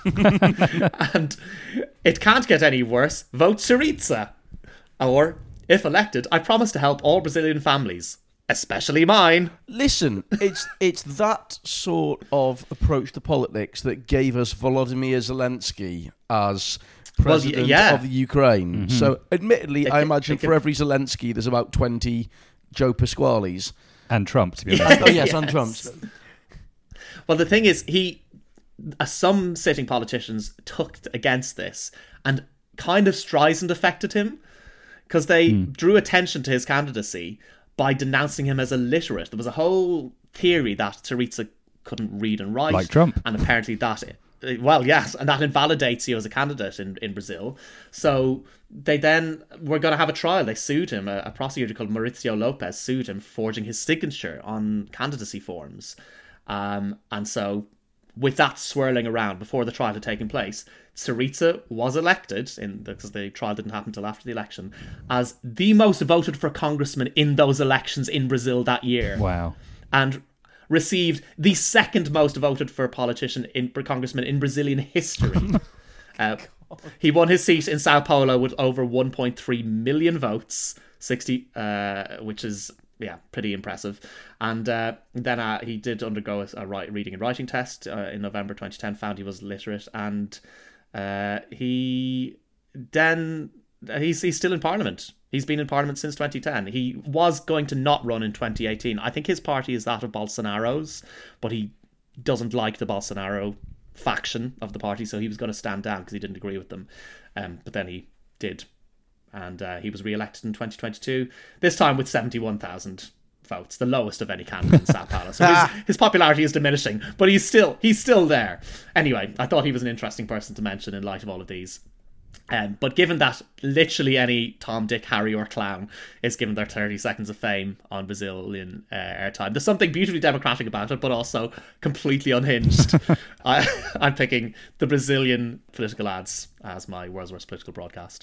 And it can't get any worse. Vote Syriza. Or, if elected, I promise to help all Brazilian families. especially mine. Listen, it's it's that sort of approach to politics that gave us Volodymyr Zelensky as president well, yeah. of the Ukraine. Mm-hmm. So, admittedly, it I can, imagine for every Zelensky, there's about twenty Joe Pasquales. And Trump, to be honest. oh, yes, and Trump's. Well, the thing is, he, uh, some sitting politicians took against this, and kind of Streisand affected him, because they mm. drew attention to his candidacy by denouncing him as illiterate. There was a whole theory that Syriza couldn't read and write. Like Trump. And apparently that, well, yes, and that invalidates you as a candidate in, in Brazil. So they then were going to have a trial. They sued him. A, a prosecutor called Mauricio Lopez sued him for forging his signature on candidacy forms. Um, and so with that swirling around before the trial had taken place, Syriza was elected, in because the trial didn't happen until after the election, as the most voted for congressman in those elections in Brazil that year. Wow. And received the second most voted for politician in congressman in Brazilian history. uh, he won his seat in Sao Paulo with over one point three million votes, sixty, uh, which is yeah pretty impressive. And uh, then uh, he did undergo a, a write, reading and writing test uh, in November twenty ten, found he was literate, and uh, he then he's he's still in Parliament. He's been in Parliament since twenty ten. He was going to not run in twenty eighteen. I think his party is that of Bolsonaro's, but he doesn't like the Bolsonaro faction of the party, so he was going to stand down because he didn't agree with them. Um, but then he did, and uh, he was re-elected in twenty twenty-two, this time with seventy-one thousand votes, the lowest of any candidate in Sao Paulo. So his, his popularity is diminishing, but he's still he's still there. Anyway, I thought he was an interesting person to mention in light of all of these. Um, but given that literally any Tom, Dick, Harry or clown is given their thirty seconds of fame on Brazilian uh, airtime, there's something beautifully democratic about it, but also completely unhinged. I, I'm picking the Brazilian political ads as my world's worst political broadcast.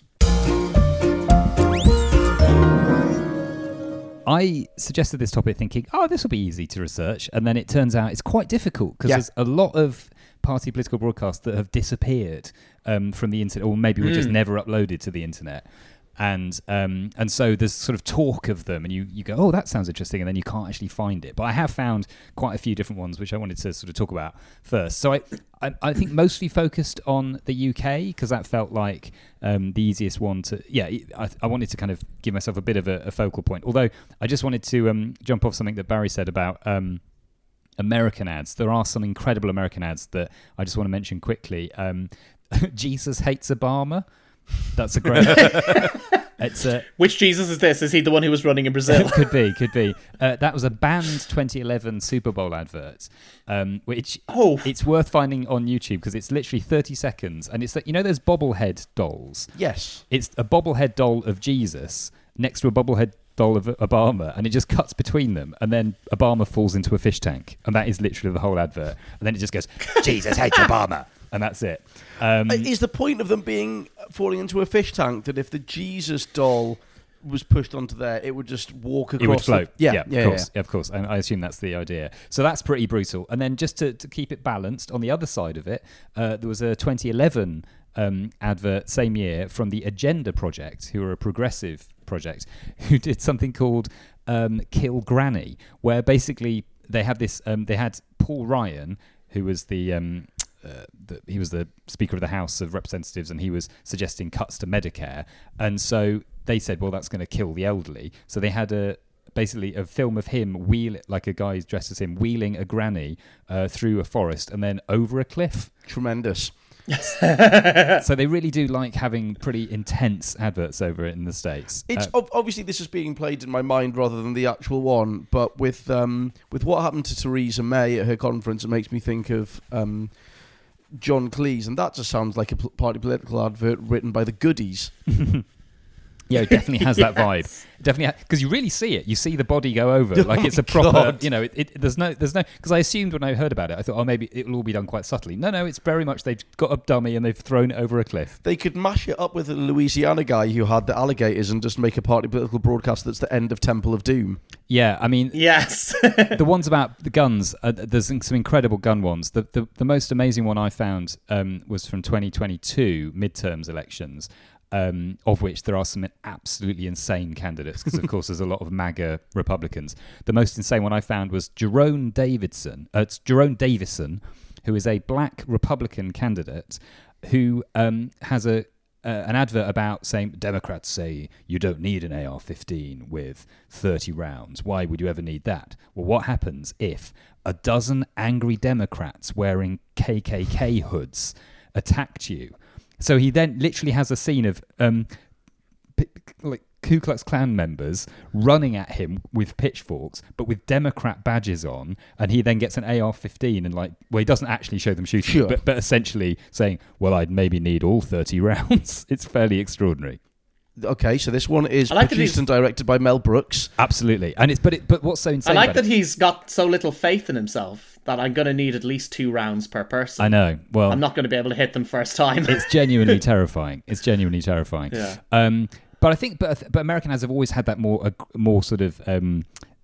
I suggested this topic thinking, oh, this will be easy to research. And then it turns out it's quite difficult because yeah. there's a lot of party political broadcasts that have disappeared um, from the internet, or maybe were mm. just never uploaded to the internet. And um, and so there's sort of talk of them, and you, you go, oh, that sounds interesting, and then you can't actually find it. But I have found quite a few different ones, which I wanted to sort of talk about first. So I I, I think mostly focused on the U K, because that felt like um, the easiest one to, yeah, I, I wanted to kind of give myself a bit of a, a focal point. Although I just wanted to um, jump off something that Barry said about um, American ads. There are some incredible American ads that I just want to mention quickly. Um, Jesus hates Obama. That's a great. It's a, Which Jesus is this? Is he the one who was running in Brazil? could be, could be. Uh, that was a banned twenty eleven Super Bowl advert, um, which oh. it's worth finding on YouTube because it's literally thirty seconds, and it's that, you know, those bobblehead dolls. Yes, it's a bobblehead doll of Jesus next to a bobblehead doll of Obama, and it just cuts between them, and then Obama falls into a fish tank, and that is literally the whole advert. And then it just goes, Jesus hates Obama. And that's it. Um, is the point of them being falling into a fish tank that if the Jesus doll was pushed onto there, it would just walk across? It would float. The, yeah, yeah, yeah, of course, yeah. yeah, of course. And I assume that's the idea. So that's pretty brutal. And then just to, to keep it balanced, on the other side of it, uh, there was a twenty eleven um, advert same year from the Agenda Project, who are a progressive project, who did something called um, Kill Granny, where basically they had this. Um, they had Paul Ryan, who was the. Um, Uh, the, he was the Speaker of the House of Representatives, and he was suggesting cuts to Medicare. And so they said, well, that's going to kill the elderly. So they had a basically a film of him wheel like a guy dressed as him wheeling a granny uh, through a forest and then over a cliff. Tremendous. So they really do like having pretty intense adverts over it in the States. It's uh, obviously this is being played in my mind rather than the actual one, but with um, with what happened to Theresa May at her conference, it makes me think of um, John Cleese, and that just sounds like a party political advert written by the Goodies. Yeah, it definitely has yes. that vibe. Definitely, because you really see it. You see the body go over, like it's a proper. God. You know, it, it, there's no, there's no. Because I assumed when I heard about it, I thought, oh, maybe it will all be done quite subtly. No, no, it's very much they've got a dummy and they've thrown it over a cliff. They could mash it up with a Louisiana guy who had the alligators and just make a party political broadcast that's the end of Temple of Doom. Yeah, I mean, yes. The ones about the guns, uh, there's some incredible gun ones. The the, the most amazing one I found um, was from twenty twenty-two midterms elections. Um, of which there are some absolutely insane candidates, because of course there's a lot of MAGA Republicans. The most insane one I found was Jerome Davidson. Uh, it's Jerome Davison, who is a black Republican candidate who um, has a uh, an advert about saying Democrats say you don't need an A R fifteen with thirty rounds. Why would you ever need that? Well, what happens if a dozen angry Democrats wearing K K K hoods attacked you? So he then literally has a scene of um, p- like Ku Klux Klan members running at him with pitchforks, but with Democrat badges on, and he then gets an A R fifteen and like, well, he doesn't actually show them shooting, Sure. but, but essentially saying, well, I'd maybe need all thirty rounds. It's fairly extraordinary. Okay, so this one is I like that produced he's- and directed by Mel Brooks. Absolutely, and it's but it but what's so I insane? like about that it, he's got so little faith in himself that I'm going to need at least two rounds per person. I know. Well, I'm not going to be able to hit them first time. it's genuinely terrifying. It's genuinely terrifying. Yeah. Um, but I think, but but American ads have always had that more, uh, more sort of um,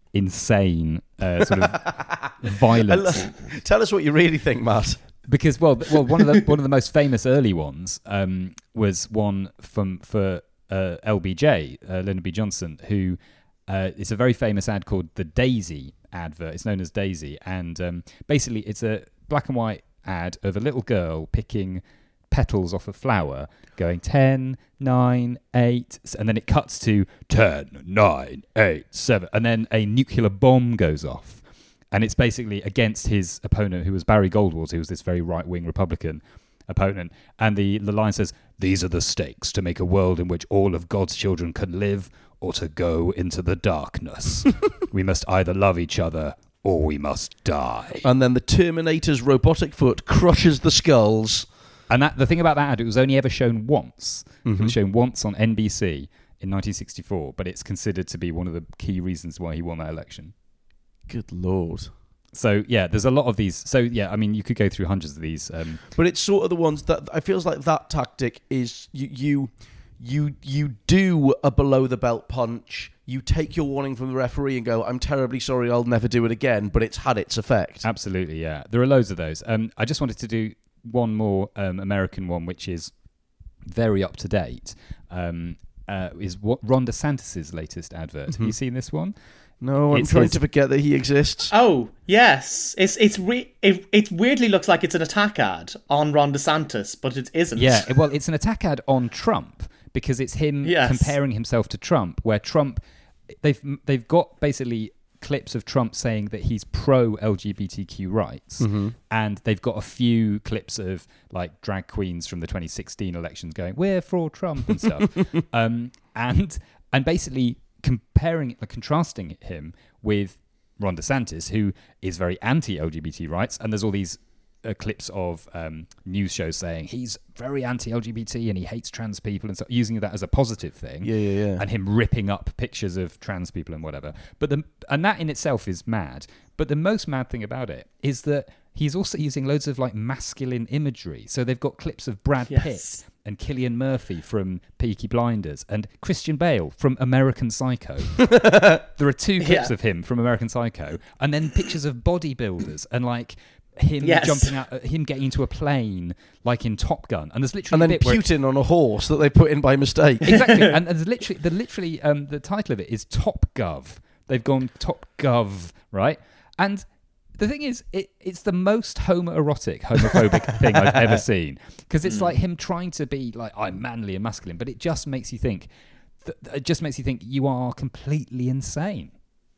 insane, uh, sort of violence. Tell us what you really think, Matt. Because well, th- well, one of the one of the most famous early ones um, was one from for uh, L B J, uh, Lyndon B. Johnson, who uh, it's a very famous ad called the Daisy advert. It's known as Daisy, and um, basically it's a black and white ad of a little girl picking petals off a flower, going ten, nine, eight, and then it cuts to ten, nine, eight, seven, and then a nuclear bomb goes off. And it's basically against his opponent, who was Barry Goldwater, who was this very right-wing Republican opponent. And the, the line says, "These are the stakes to make a world in which all of God's children can live or to go into the darkness. We must either love each other or we must die." And then the Terminator's robotic foot crushes the skulls. And that the thing about that ad, it was only ever shown once. Mm-hmm. It was shown once on N B C in nineteen sixty-four, but it's considered to be one of the key reasons why he won that election. Good Lord. So, yeah, there's a lot of these. So, yeah, I mean, you could go through hundreds of these. Um, But it's sort of the ones that I feels like that tactic is you you you, you do a below the belt punch. You take your warning from the referee and go, "I'm terribly sorry, I'll never do it again," but it's had its effect. absolutely, yeah. There are loads of those. Um, I just wanted to do one more um, American one, which is very up to date. Um, uh, is what Ron DeSantis' latest advert. Mm-hmm. Have you seen this one? No, I'm It's trying his- to forget that he exists. Oh, yes. It's it's re- it, it weirdly looks like it's an attack ad on Ron DeSantis, but it isn't. Yeah, well, it's an attack ad on Trump because it's him Yes. comparing himself to Trump, where Trump, they've they've got basically clips of Trump saying that he's pro L G B T Q rights, Mm-hmm. and they've got a few clips of like drag queens from the twenty sixteen elections going, "We're for Trump" and stuff, um, and and basically comparing, like, contrasting him with Ron DeSantis, who is very anti-L G B T rights, and there's all these uh, clips of um, news shows saying he's very anti-L G B T and he hates trans people, and so using that as a positive thing, Yeah, yeah, yeah. and him ripping up pictures of trans people and whatever. But the and that in itself is mad. But the most mad thing about it is that he's also using loads of like masculine imagery. So they've got clips of Brad Yes. Pitt and Cillian Murphy from Peaky Blinders and Christian Bale from American Psycho. There are two clips Yeah. of him from American Psycho, and then pictures of bodybuilders and like him Yes. jumping out, uh, him getting into a plane, like in Top Gun. And there's literally And a then bit where Putin on a horse that they put in by mistake. exactly, and there's literally the literally um, the title of it is Top Gov. They've gone Top Gov, right? And the thing is, it, it's the most homoerotic, homophobic thing I've ever seen, because it's like him trying to be like, "I'm manly and masculine," but it just makes you think. Th- it just makes you think you are completely insane.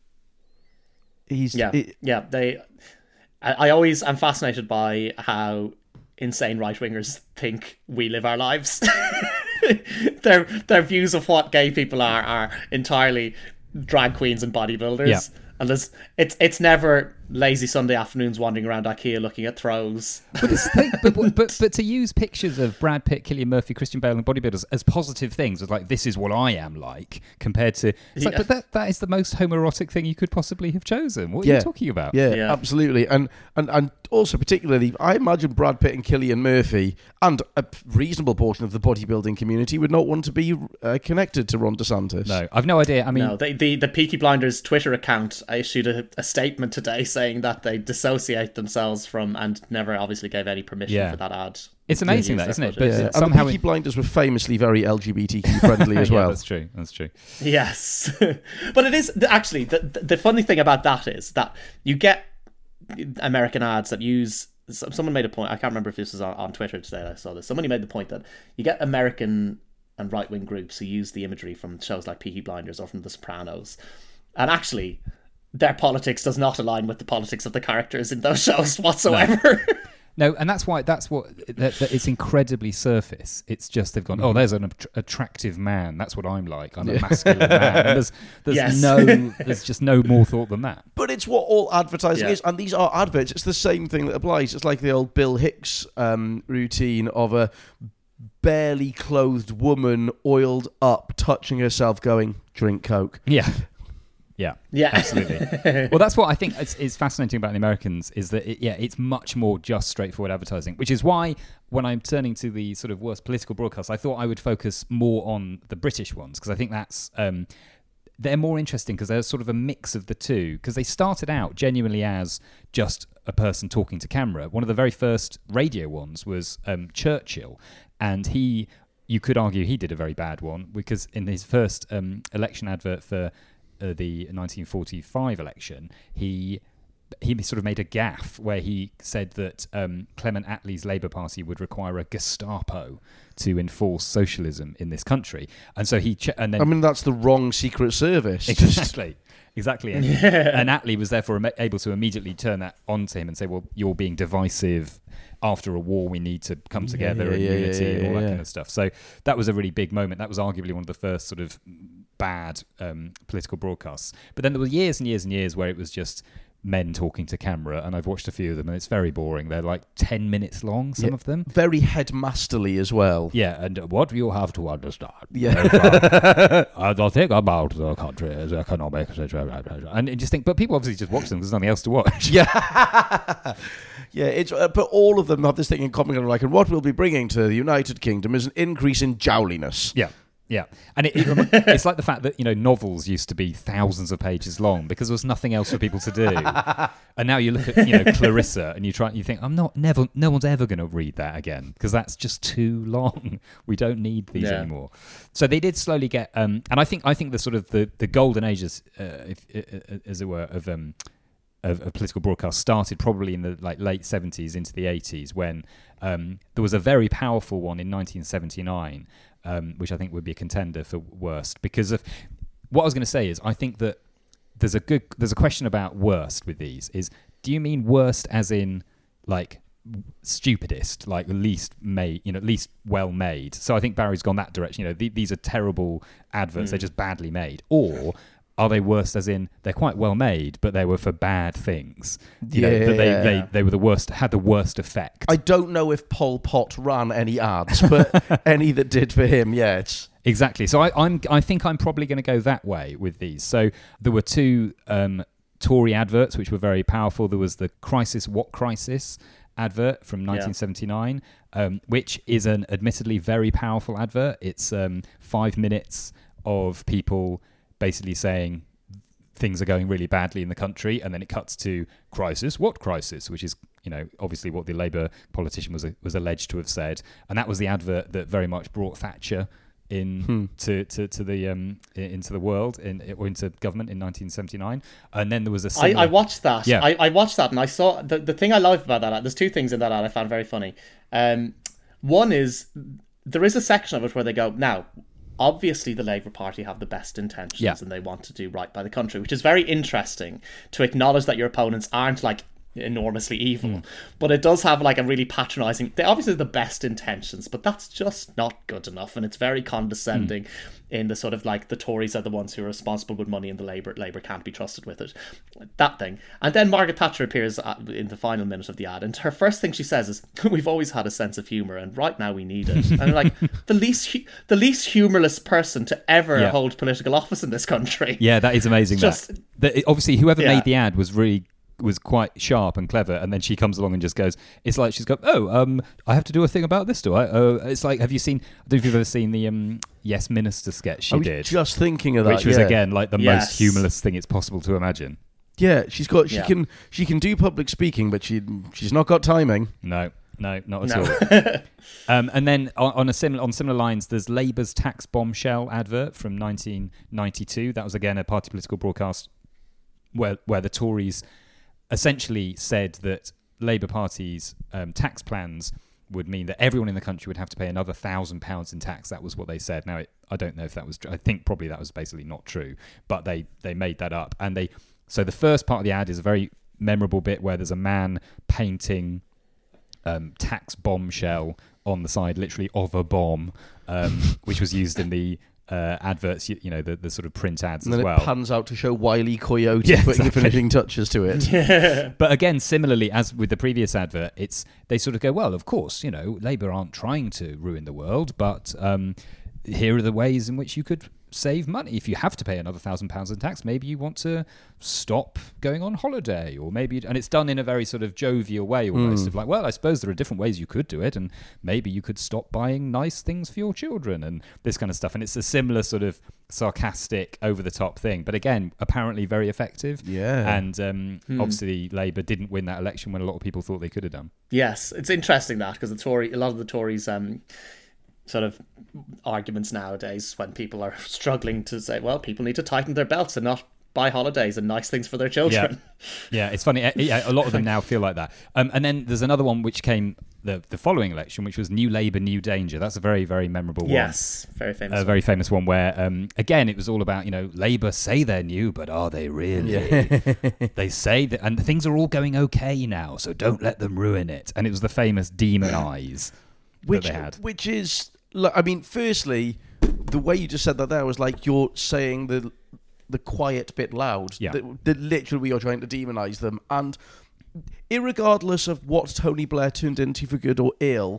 He's Yeah, it- yeah. They, I, I always am fascinated by how insane right wingers think we live our lives. their their views of what gay people are are entirely drag queens and bodybuilders. Yeah. And there's, it's it's never lazy Sunday afternoons wandering around IKEA looking at throws. But, it's the thing, but, but, but but to use pictures of Brad Pitt, Cillian Murphy, Christian Bale, and bodybuilders as positive things, as like, this is what I am like, compared to, it's like, Yeah. but that that is the most homoerotic thing you could possibly have chosen. What are Yeah. you talking about? Yeah, Yeah. absolutely. And, and and also particularly, I imagine Brad Pitt and Cillian Murphy and a reasonable portion of the bodybuilding community would not want to be uh, connected to Ron DeSantis. No, I've no idea. I mean, No, they, the the Peaky Blinders Twitter account issued a, a statement today saying that they dissociate themselves from, and never obviously gave any permission Yeah. for that ad. It's amazing use that, isn't their it? But Yeah. it- And somehow the Peaky it- Blinders were famously very L G B T Q friendly as yeah, well. that's true. That's true. Yes, but it is actually the the funny thing about that is that you get American ads that use. Someone made a point. I can't remember if this was on, on Twitter today. I saw this. Somebody made the point that you get American and right wing groups who use the imagery from shows like Peaky Blinders or from The Sopranos, and actually, their politics does not align with the politics of the characters in those shows whatsoever. No. No, and that's why that's what that, that it's incredibly surface. It's just they've gone, oh, there's an att- attractive man. That's what I'm like. I'm a masculine man. And there's there's Yes. no there's just no more thought than that. But it's what all advertising Yeah. is, and these are adverts. It's the same thing that applies. It's like the old Bill Hicks um, routine of a barely clothed woman, oiled up, touching herself, going, drink Coke. Yeah. Yeah, Yeah. absolutely. Well, that's what I think is, is fascinating about the Americans is that, it, yeah, it's much more just straightforward advertising, which is why when I'm turning to the sort of worst political broadcasts, I thought I would focus more on the British ones because I think that's um, they're more interesting because they're sort of a mix of the two because they started out genuinely as just a person talking to camera. One of the very first radio ones was um, Churchill, and he, you could argue he did a very bad one because in his first um, election advert for Uh, the nineteen forty-five election, he he sort of made a gaffe where he said that um, Clement Attlee's Labour Party would require a Gestapo to enforce socialism in this country, and so he ch- and then I mean, that's the wrong Secret Service. exactly. Exactly, and, and Attlee was therefore am- able to immediately turn that onto him and say, "Well, you're being divisive. After a war, we need to come together yeah, in yeah, unity yeah, and all that yeah. kind of stuff." So that was a really big moment. That was arguably one of the first sort of bad um, political broadcasts. But then there were years and years and years where it was just men talking to camera, and I've watched a few of them, and it's very boring. They're like ten minutes long, some Yeah. of them. Very headmasterly as well. Yeah, and what you have to understand Yeah. uh, the thing about the country is economic, et cetera. And you just think, but people obviously just watch them because there's nothing else to watch. Yeah. Yeah, it's uh, but all of them have this thing in common, kind of like, and what we'll be bringing to the United Kingdom is an increase in jowliness. Yeah. Yeah, and it, it rem- it's like the fact that, you know, novels used to be thousands of pages long because there was nothing else for people to do, and now you look at, you know, Clarissa and you try, you think, I'm not never, no one's ever going to read that again because that's just too long. We don't need these Yeah. anymore. So they did slowly get, um, and I think I think the sort of the, the golden ages, uh, if, uh, as it were, of um, of, of political broadcast started probably in the like late seventies into the eighties when um, there was a very powerful one in nineteen seventy-nine. Um, which I think would be a contender for worst because of what I was going to say is I think that there's a good there's a question about worst with these is do you mean worst as in like stupidest, like least made, you know, least well made? So I think Barry's gone that direction. You know, th- these are terrible adverts; mm. they're just badly made. Or are they worst as in they're quite well made, but they were for bad things? You yeah, know, that they, they they were the worst, had the worst effect. I don't know if Pol Pot ran any ads, but any that did for him, yeah, it's exactly. So I, I'm I think I'm probably going to go that way with these. So there were two um, Tory adverts which were very powerful. There was the Crisis What Crisis advert from nineteen seventy-nine, yeah. um, which is an admittedly very powerful advert. It's um, five minutes of people basically saying things are going really badly in the country, and then it cuts to crisis. What crisis? Which is, you know, obviously what the Labour politician was was alleged to have said, and that was the advert that very much brought Thatcher in hmm. to, to to the um into the world in or into government in nineteen seventy-nine. And then there was a similar... I, I watched that. Yeah. I, I watched that, and I saw the the thing I love about that ad. There's two things in that ad I found very funny. Um, one is there is a section of it where they go now. Obviously, the Labour Party have the best intentions yeah. and they want to do right by the country, which is very interesting to acknowledge that your opponents aren't like enormously evil, mm. but it does have like a really patronising. They obviously have the best intentions, but that's just not good enough, and it's very condescending. Mm. In the sort of like the Tories are the ones who are responsible with money, and the Labour Labour can't be trusted with it. That thing, and then Margaret Thatcher appears in the final minute of the ad, and her first thing she says is, "We've always had a sense of humour, and right now we need it." And I'm like, the least hu- the least humourless person to ever yeah. hold political office in this country. Yeah, that is amazing. Just that. That, obviously, whoever yeah. made the ad was really. was quite sharp and clever, and then she comes along and just goes, it's like she's got, oh, um, I have to do a thing about this, do I? Uh, it's like, have you seen, I don't know if you've ever seen the um, Yes Minister sketch she I was did. just thinking of that, which was, yeah. again, like the yes. most humorless thing it's possible to imagine. Yeah, she's got, she yeah. can she can do public speaking, but she she's not got timing. No. No, not at No. all. Um, and then on, on a similar on similar lines, there's Labour's tax bombshell advert from nineteen ninety-two. That was again a party political broadcast where where the Tories essentially said that Labour Party's um, tax plans would mean that everyone in the country would have to pay another thousand pounds in tax. That was what they said. Now, it, I don't know if that was true. I think probably that was basically not true, but they they made that up. And they so the first part of the ad is a very memorable bit where there's a man painting um, tax bombshell on the side, literally of a bomb, um, which was used in the uh, adverts, you, you know, the, the sort of print ads and as then well. it pans out to show Wile E. Coyote Yeah, putting exactly. the finishing touches to it. But again, similarly, as with the previous advert, it's they sort of go, well, of course, you know, Labour aren't trying to ruin the world, but um, here are the ways in which you could save money. If you have to pay another thousand pounds in tax, maybe you want to stop going on holiday, or maybe, and it's done in a very sort of jovial way almost, Mm. of like, well, I suppose there are different ways you could do it, and maybe you could stop buying nice things for your children and this kind of stuff. And it's a similar sort of sarcastic, over the top thing, but again, apparently very effective. Yeah. And um, Hmm. obviously, Labour didn't win that election when a lot of people thought they could have done. Yes, it's interesting that because the Tory, a lot of the Tories, um, sort of arguments nowadays when people are struggling to say, well, people need to tighten their belts and not buy holidays and nice things for their children. Yeah, it's funny. Uh, Yeah, a lot of them now feel like that. Um, and then there's another one which came the the following election, which was New Labour, New Danger. That's a very, very memorable one. Yes, very famous. A very famous one where, um, again, it was all about, you know, Labour say they're new, but are they really? Yeah. They say that, and things are all going okay now, so don't let them ruin it. And it was the famous demon eyes which, that they had. which is, like, I mean, firstly, the way you just said that there was like you're saying the the quiet bit loud. Yeah. That, that literally you're trying to demonize them. And irregardless of what Tony Blair turned into for good or ill,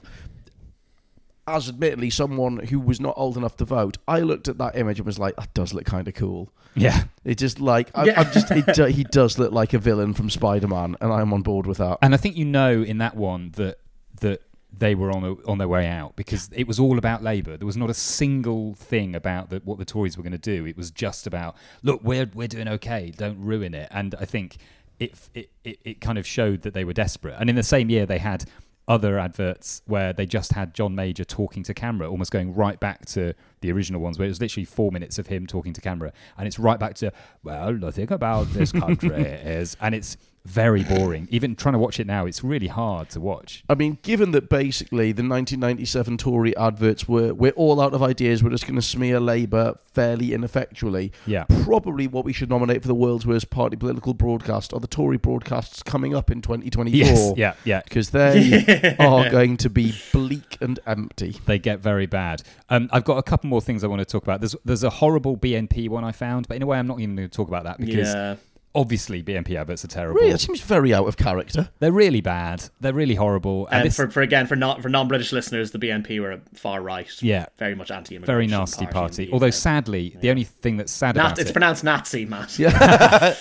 as admittedly someone who was not old enough to vote, I looked at that image and was like, that does look kind of cool. Yeah. It just like, I, Yeah. I'm just, it, do- he does look like a villain from Spider-Man, and I'm on board with that. And I think you know in that one that that they were on a, on their way out, because it was all about Labour. There was not a single thing about the, what the Tories were going to do. It was just about, look, we're we're doing okay, don't ruin it. And I think it it, it it kind of showed that they were desperate. And in the same year, they had other adverts where they just had John Major talking to camera, almost going right back to the original ones, where it was literally four minutes of him talking to camera, and it's right back to, well, the thing about this country is, and it's very boring. Even trying to watch it now, it's really hard to watch. I mean, given that basically the nineteen ninety-seven Tory adverts were, we're all out of ideas, we're just going to smear Labour fairly ineffectually, Yeah. probably what we should nominate for the world's worst party political broadcast are the Tory broadcasts coming up in twenty twenty-four. Yes. Yeah. Yeah. Because they are going to be bleak and empty. They get very bad. Um, I've got a couple more things I want to talk about. There's there's a horrible B N P one I found, but in a way I'm not even going to talk about that, because yeah. obviously B N P adverts are terrible. Really, it seems very out of character. They're really bad. They're really horrible. And this- for, for again for not for non-British listeners, the B N P were a far right, Yeah. very much anti-immigration, very nasty party. in the Although U K. sadly, the only thing that's sad Nat- about it's it, pronounced Nazi, Matt. Yeah.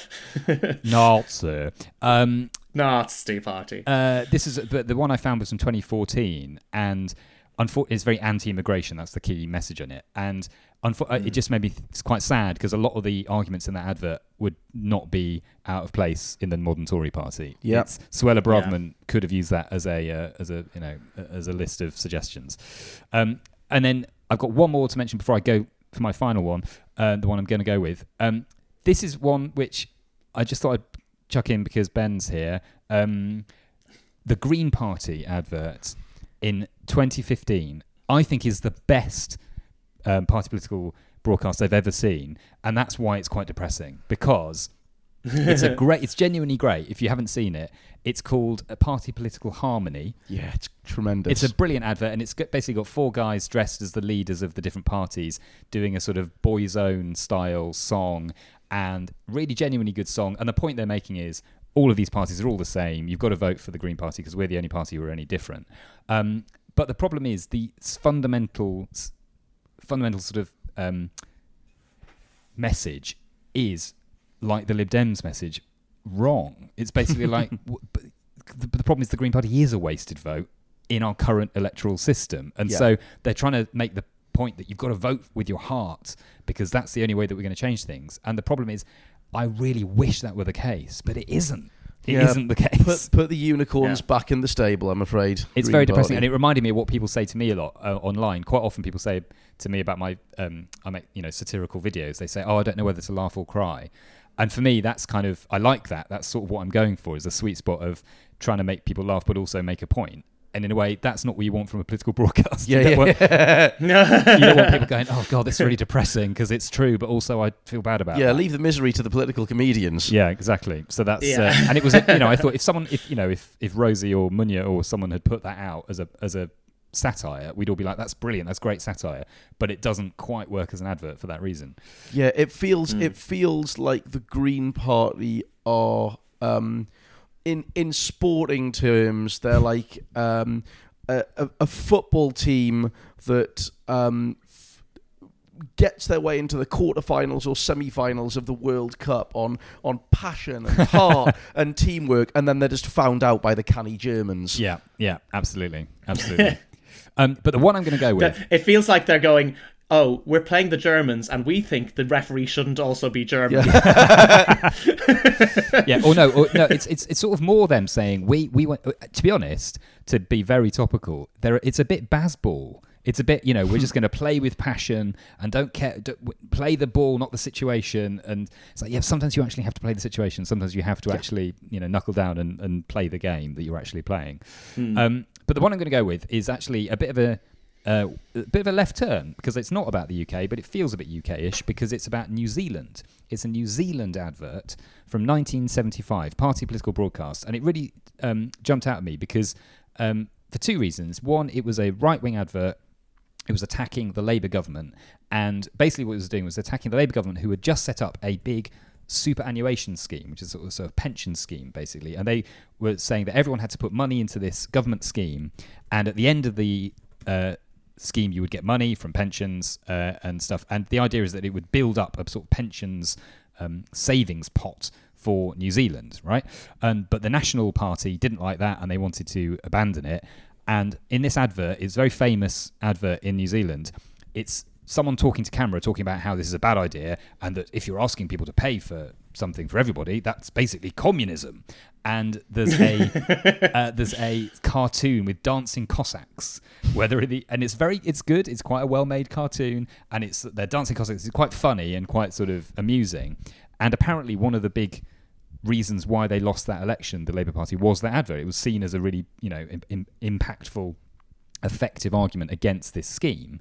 Nazi. Um, Nazi party. uh, this is the, the one I found was from twenty fourteen, and unfor- it's very anti-immigration. That's the key message on it, and unfor- uh, it just made me th- it's quite sad, because a lot of the arguments in that advert would not be out of place in the modern Tory party. Yep. It's, Suella Braverman could have used that as a uh, as a you know as a list of suggestions, um, and then I've got one more to mention before I go for my final one, uh, the one I'm going to go with. Um, this is one which I just thought I'd chuck in because Ben's here. Um, the Green Party advert in twenty fifteen, I think, is the best um, party political broadcast I've ever seen, and that's why it's quite depressing, because it's a great, it's genuinely great. If you haven't seen it, it's called a Party Political Harmony. Yeah, it's tremendous. It's a brilliant advert, and it's got- basically got four guys dressed as the leaders of the different parties doing a sort of Boy's Own style song, and really genuinely good song. And the point they're making is all of these parties are all the same. You've got to vote for the Green Party because we're the only party who are any different. Um, but the problem is the s- fundamental, s- fundamental sort of um, message is, like the Lib Dems message, wrong. It's basically like w- but the, the problem is the Green Party is a wasted vote in our current electoral system, and Yeah. so they're trying to make the point that you've got to vote with your heart because that's the only way that we're going to change things. And the problem is, I really wish that were the case, but it isn't. It Yeah, isn't the case. Put, put the unicorns Yeah. back in the stable, I'm afraid. It's Green very depressing, Party. and it reminded me of what people say to me a lot uh, online. Quite often, people say to me about my, um, I make you know satirical videos. They say, "Oh, I don't know whether to laugh or cry," and for me, that's kind of I like that. That's sort of what I'm going for, is a sweet spot of trying to make people laugh, but also make a point. And in a way, that's not what you want from a political broadcast. Yeah, you, don't yeah. want, you don't want people going, "Oh God, this is really depressing," because it's true, but also I feel bad about. Yeah, that. leave the misery to the political comedians. Yeah, exactly. So that's Yeah. uh, and it was you know I thought if someone if you know if if Rosie or Munya or someone had put that out as a as a satire, we'd all be like, that's brilliant, that's great satire, but it doesn't quite work as an advert for that reason. Yeah, it feels Mm. it feels like the Green Party are um, in in sporting terms, they're like um, a, a, a football team that um, f- gets their way into the quarterfinals or semi-finals of the World Cup on on passion and heart and teamwork, and then they're just found out by the canny Germans. Yeah, yeah, absolutely, absolutely. um, but the one I'm going to go with, It feels like they're going, oh, we're playing the Germans, and we think the referee shouldn't also be German. Yeah. yeah, or no, or no, it's it's it's sort of more them saying we we went. To be honest, to be very topical, there it's a bit Bazball. It's a bit, you know, we're just going to play with passion and don't care, don't, w- play the ball, not the situation. And it's like, yeah, sometimes you actually have to play the situation. Sometimes you have to Yeah. actually, you know, knuckle down and, and play the game that you're actually playing. Hmm. Um, but the one I'm going to go with is actually a bit of a, uh, a bit of a left turn, because it's not about the U K, but it feels a bit U K-ish because it's about New Zealand. It's a New Zealand advert from nineteen seventy-five, party political broadcast. And it really um, jumped out at me because um, for two reasons. One, it was a right-wing advert. It was attacking the Labour government, and basically what it was doing was attacking the Labour government, who had just set up a big superannuation scheme, which is sort of, sort of pension scheme, basically. And they were saying that everyone had to put money into this government scheme, and at the end of the uh, scheme, you would get money from pensions uh, and stuff. And the idea is that it would build up a sort of pensions um, savings pot for New Zealand, right? Um, but the National Party didn't like that, and they wanted to abandon it. And in this advert, it's a very famous advert in New Zealand. It's someone talking to camera, talking about how this is a bad idea, and that if you're asking people to pay for something for everybody, that's basically communism. And there's a uh, there's a cartoon with dancing Cossacks, whether the and it's very it's good. It's quite a well-made cartoon, and it's they're dancing Cossacks. It's quite funny and quite sort of amusing. And apparently, one of the big reasons why they lost that election, the Labour Party, was that advert. It was seen as a really, you know, im- impactful, effective argument against this scheme.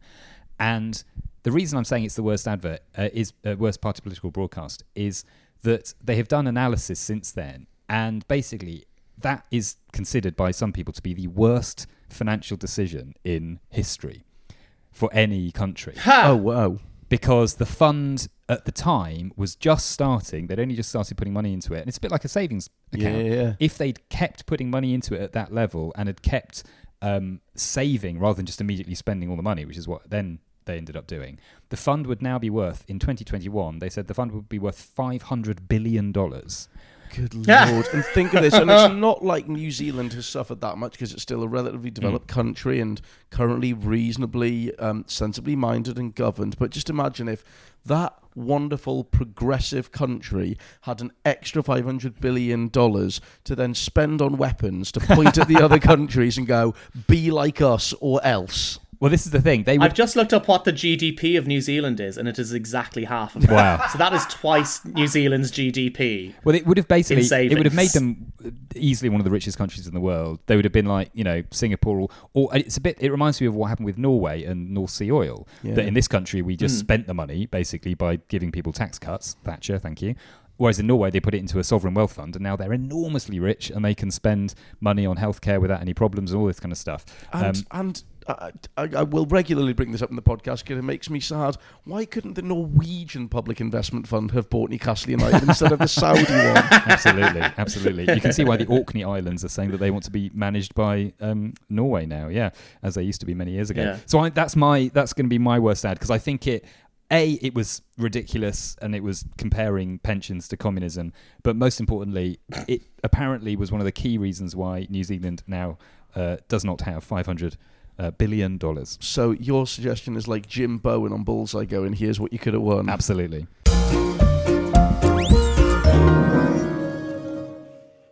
And the reason I'm saying it's the worst advert uh, is uh, worst party political broadcast is that they have done analysis since then, and basically that is considered by some people to be the worst financial decision in history for any country. Ha! Oh, wow. Because the fund at the time was just starting. They'd only just started putting money into it. And it's a bit like a savings account. Yeah, yeah. If they'd kept putting money into it at that level and had kept um, saving rather than just immediately spending all the money, which is what then they ended up doing, the fund would now be worth, in twenty twenty-one, they said the fund would be worth five hundred billion dollars. Good lord. And think of this, and it's not like New Zealand has suffered that much because it's still a relatively developed mm. country and currently reasonably um, sensibly minded and governed. But just imagine if that wonderful progressive country had an extra five hundred billion dollars to then spend on weapons to point at the other countries and go, be like us or else. Well, this is the thing. They would... I've just looked up what the G D P of New Zealand is, and it is exactly half of that. Wow. So that is twice New Zealand's G D P. Well, it would have basically, in it would have made savings. them easily one of the richest countries in the world. They would have been like, you know, Singapore, or, or it's a bit, it reminds me of what happened with Norway and North Sea oil. Yeah. That in this country, we just Mm. spent the money basically by giving people tax cuts. Thatcher, thank you. Whereas in Norway, they put it into a sovereign wealth fund, and now they're enormously rich, and they can spend money on healthcare without any problems and all this kind of stuff. And, Um, and I, I, I will regularly bring this up in the podcast because it makes me sad. Why couldn't the Norwegian Public Investment Fund have bought Newcastle United instead of the Saudi one? absolutely, absolutely. You can see why the Orkney Islands are saying that they want to be managed by um, Norway now, yeah, as they used to be many years ago. Yeah. So I, that's my that's going to be my worst ad, because I think it. A, it was ridiculous, and it was comparing pensions to communism. But most importantly, it apparently was one of the key reasons why New Zealand now uh, does not have five hundred uh, billion dollars. So your suggestion is like Jim Bowen on Bullseye going, here's what you could have won. Absolutely.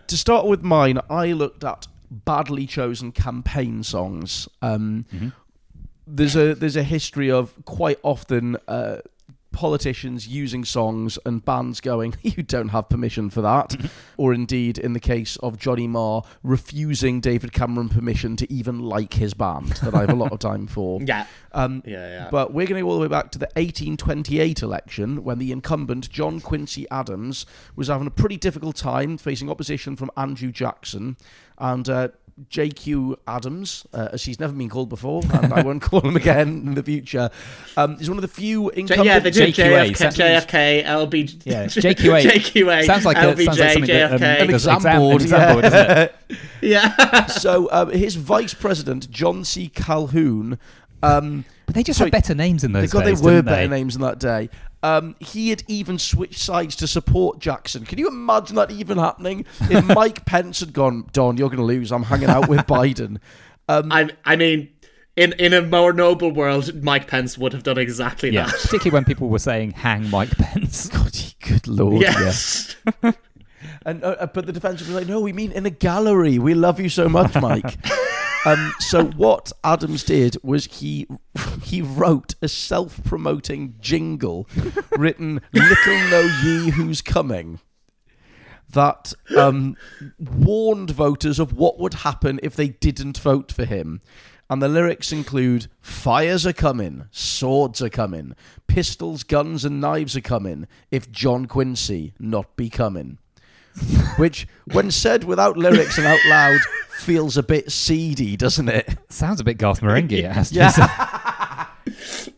to start with mine, I looked at badly chosen campaign songs. Um, mm-hmm. There's a there's a history of quite often uh, politicians using songs and bands going, you don't have permission for that. Or indeed, in the case of Johnny Marr, refusing David Cameron permission to even like his band, that I have a lot of time for. Yeah. Um, yeah, yeah. But we're going to go all the way back to the eighteen twenty-eight election, when the incumbent, John Quincy Adams, was having a pretty difficult time facing opposition from Andrew Jackson. And uh, J Q Adams, uh, as he's never been called before, and I won't call him again in the future, um, is one of the few incumbent... J- yeah, the J- J Q A, J F K, J F K, L B J... Yeah, J Q A. J Q A, sounds like, L B J, a, sounds like something J F K. that... Um, An exam exam, board, exam yeah. board, isn't it? Yeah. So um, his vice president, John C. Calhoun... Um, but they just sorry, had better names in those God, days, they were didn't better they? names in that day. Um, he had even switched sides to support Jackson. Can you imagine that even happening? If Mike Pence had gone, Don, you're going to lose, I'm hanging out with Biden. Um, I, I mean, in, in a more noble world, Mike Pence would have done exactly yeah, that. particularly when people were saying, hang Mike Pence. God, good Lord, Yes. yeah. and uh, But the defence was like, no, we mean in a gallery. We love you so much, Mike. Um, so what Adams did was he he wrote a self-promoting jingle written "Little Know Ye Who's Coming" that um, warned voters of what would happen if they didn't vote for him. And the lyrics include, fires are coming, swords are coming, pistols, guns and knives are coming, if John Quincy not be coming. Which, when said without lyrics and out loud, feels a bit seedy, doesn't it? Sounds a bit Garth Marenghi, it has to Yeah. be said.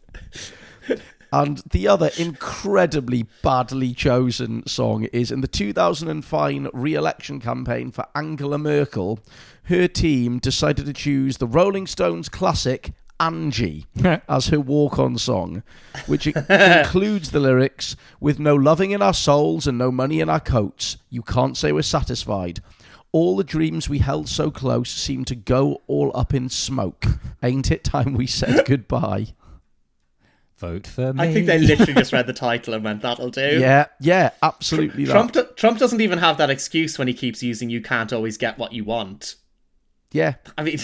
And the other incredibly badly chosen song is in the two thousand five re-election campaign for Angela Merkel. Her team decided to choose the Rolling Stones classic Angie as her walk-on song, which includes the lyrics, with no loving in our souls and no money in our coats, you can't say we're satisfied. All the dreams we held so close seem to go all up in smoke. Ain't it time we said goodbye? Vote for me. I think they literally just read the title and went, that'll do. Yeah, yeah, absolutely. Trump, that. Trump doesn't even have that excuse when he keeps using you can't always get what you want. Yeah. I mean...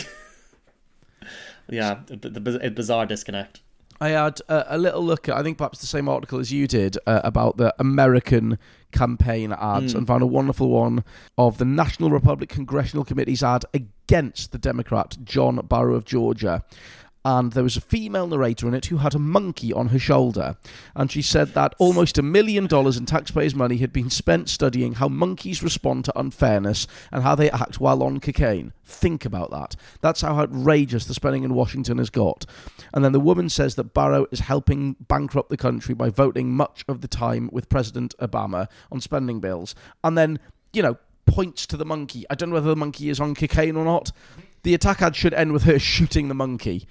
Yeah, the, the, the bizarre disconnect. I had a, a little look at, I think perhaps the same article as you did, uh, about the American campaign ads, mm. and found a wonderful one of the National Republican Congressional Committee's ad against the Democrat John Barrow of Georgia. And there was a female narrator in it who had a monkey on her shoulder. And she said that almost a million dollars in taxpayers' money had been spent studying how monkeys respond to unfairness and how they act while on cocaine. Think about that. That's how outrageous the spending in Washington has got. And then the woman says that Barrow is helping bankrupt the country by voting much of the time with President Obama on spending bills. And then, you know, points to the monkey. I don't know whether the monkey is on cocaine or not. The attack ad should end with her shooting the monkey.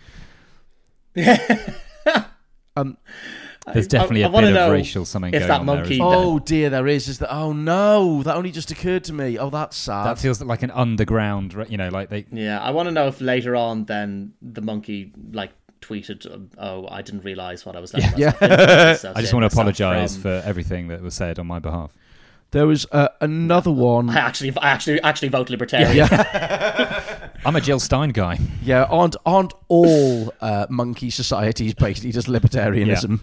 um, There's definitely I, I a bit of know racial something if going that on monkey, there. Oh dear, there is. Is that? Oh no, that only just occurred to me. Oh, that's sad. That feels like an underground, you know, like they. Yeah, I want to know if later on, then the monkey like tweeted, "Oh, I didn't realize what I was." Yeah, yeah. I just want to apologise for everything that was said on my behalf. There was uh, another one. I actually, I actually, actually vote Libertarian. Yeah, yeah. I'm a Jill Stein guy. Yeah, aren't aren't all uh, monkey societies basically just libertarianism?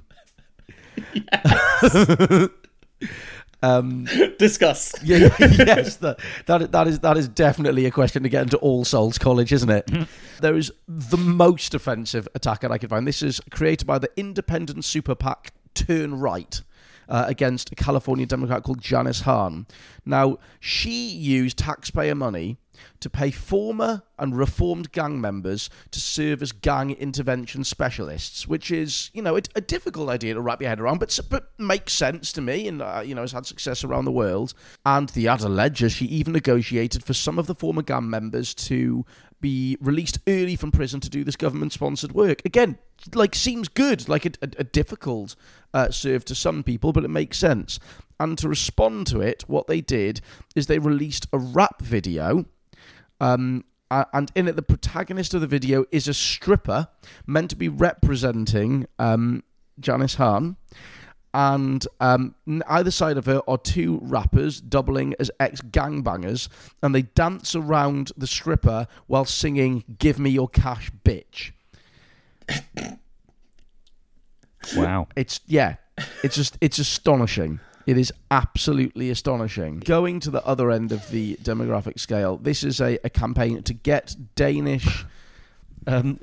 Yes. um, Discuss. Yeah, yeah, yes, that, that that is that is definitely a question to get into All Souls College, isn't it? There is the most offensive attack I could find. This is created by the independent super PAC Turn Right. Uh, against a California Democrat called Janice Hahn. Now, she used taxpayer money to pay former and reformed gang members to serve as gang intervention specialists, which is, you know, a, a difficult idea to wrap your head around, but, but makes sense to me, and, uh, you know, has had success around the world. And the ad alleges she even negotiated for some of the former gang members to be released early from prison to do this government-sponsored work. Again, like, seems good, like a, a, a difficult uh, serve to some people, but it makes sense. And to respond to it, what they did is they released a rap video, um, uh, and in it, the protagonist of the video is a stripper meant to be representing um, Janice Hahn. and um, either side of her are two rappers doubling as ex-gangbangers, and they dance around the stripper while singing "Give Me Your Cash, Bitch." Wow. It's, yeah, it's just, it's astonishing. It is absolutely astonishing. Going to the other end of the demographic scale, this is a, a campaign to get Danish... Um,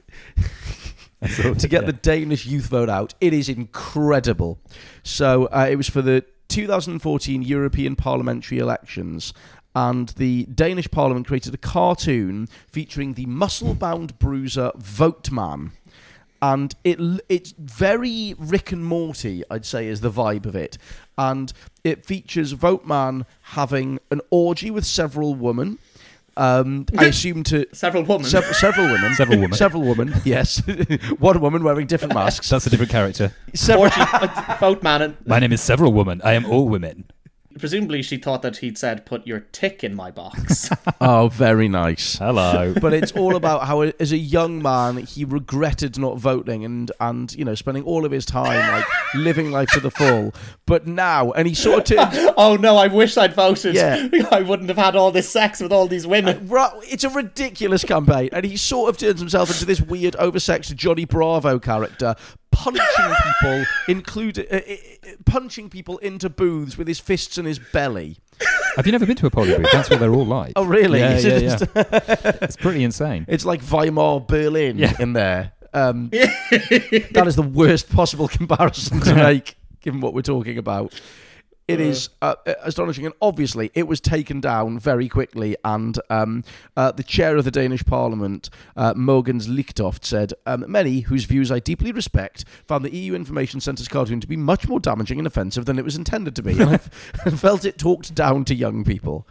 to get yeah. the Danish youth vote out. It is incredible. So uh, it was for the two thousand fourteen European parliamentary elections, and the Danish parliament created a cartoon featuring the muscle-bound bruiser Voteman. And it it's very Rick and Morty, I'd say, is the vibe of it. And it features Voteman having an orgy with several women. Um, I assume to several women, sev- several women, several women, several women. Yes, one woman wearing different masks. That's a different character. Several Voteman. And my name is several women. I am all women. Presumably, she thought that he'd said, "Put your tick in my box." Oh, very nice. Hello. But it's all about how, as a young man, he regretted not voting and, and you know, spending all of his time like living life to the full. But now, and he sort of turns. Oh no! I wish I'd voted. Yeah. I wouldn't have had all this sex with all these women. Uh, it's a ridiculous campaign, and he sort of turns himself into this weird, oversexed Johnny Bravo character. Punching people, including uh, uh, punching people into booths with his fists in his belly. Have you never been to a poly booth? That's what they're all like. Oh, really? Yeah, Is yeah, it yeah. It's pretty insane. It's like Weimar Berlin yeah. in there. Um, that is the worst possible comparison to make, given what we're talking about. It is uh, astonishing, and obviously it was taken down very quickly, and um, uh, the chair of the Danish parliament, uh, Mogens Lykketoft, said, um, many, whose views I deeply respect, found the E U Information Centre's cartoon to be much more damaging and offensive than it was intended to be, and I felt it talked down to young people.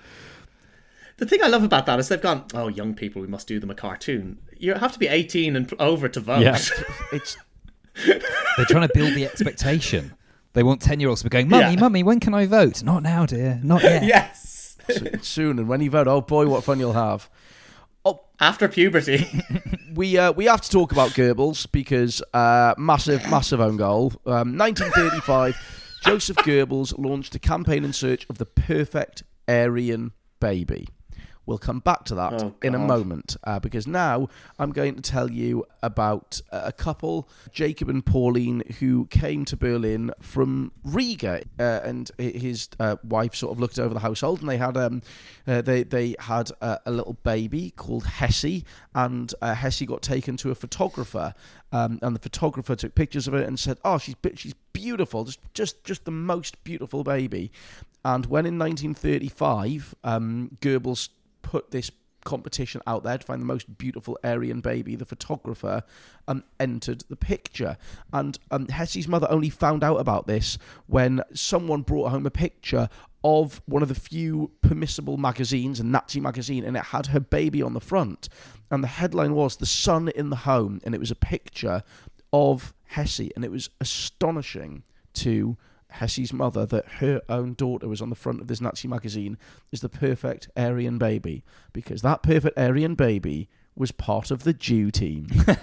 The thing I love about that is they've gone, oh, young people, we must do them a cartoon. You have to be eighteen and over to vote. Yeah. It's They're trying to build the expectation. They want ten-year-olds to be going, Mummy, Yeah. Mummy, when can I vote? Not now, dear. Not yet. Yes. soon, and when you vote, oh boy, what fun you'll have. Oh, After puberty. we uh, we have to talk about Goebbels because uh, massive, massive own goal. Um, nineteen thirty-five, Joseph Goebbels launched a campaign in search of the perfect Aryan baby. We'll come back to that Oh, in a God. moment uh, because now I'm going to tell you about a couple, Jacob and Pauline, who came to Berlin from Riga, uh, and his uh, wife sort of looked over the household, and they had um, uh, they they had a, a little baby called Hesse, and uh, Hesse got taken to a photographer, um, and the photographer took pictures of it and said, "Oh, she's she's beautiful, just just just the most beautiful baby." And when in nineteen thirty-five, um, Goebbels put this competition out there to find the most beautiful Aryan baby, the photographer um, entered the picture. And um, Hesse's mother only found out about this when someone brought home a picture of one of the few permissible magazines, a Nazi magazine, and it had her baby on the front. And the headline was "The Son in the Home," and it was a picture of Hesse, and it was astonishing to Hesse's mother that her own daughter was on the front of this Nazi magazine is the perfect Aryan baby, because that perfect Aryan baby was part of the Jew team.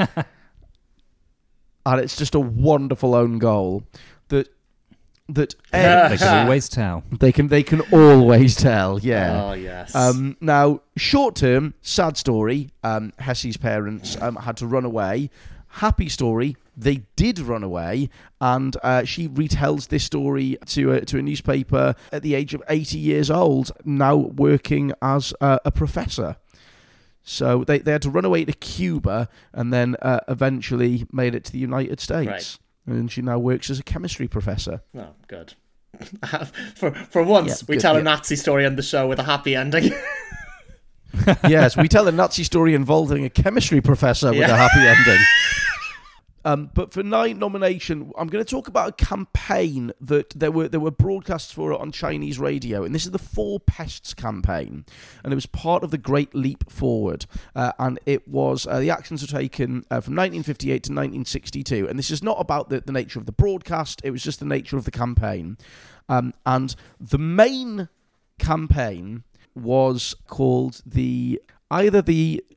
And it's just a wonderful own goal that that Yeah. They can always tell. they can they can always tell. Yeah. Oh, yes. Um, now, short term, sad story. Um, Hesse's parents um, had to run away. Happy story, they did run away, and uh, she retells this story to a, to a newspaper at the age of eighty years old, now working as uh, a professor. So they, they had to run away to Cuba and then uh, eventually made it to the United States. Right. And she now works as a chemistry professor. Oh, good. for for once, Yeah, we good, tell yeah. a Nazi story on the show with a happy ending. Yes, we tell a Nazi story involving a chemistry professor with Yeah. a happy ending. Um, but for night nomination, I'm going to talk about a campaign that there were there were broadcasts for it on Chinese radio, and this is the Four Pests campaign, and it was part of the Great Leap Forward, uh, and it was uh, the actions were taken uh, from nineteen fifty-eight to nineteen sixty-two, and this is not about the, the nature of the broadcast; it was just the nature of the campaign, um, and the main campaign was called the either the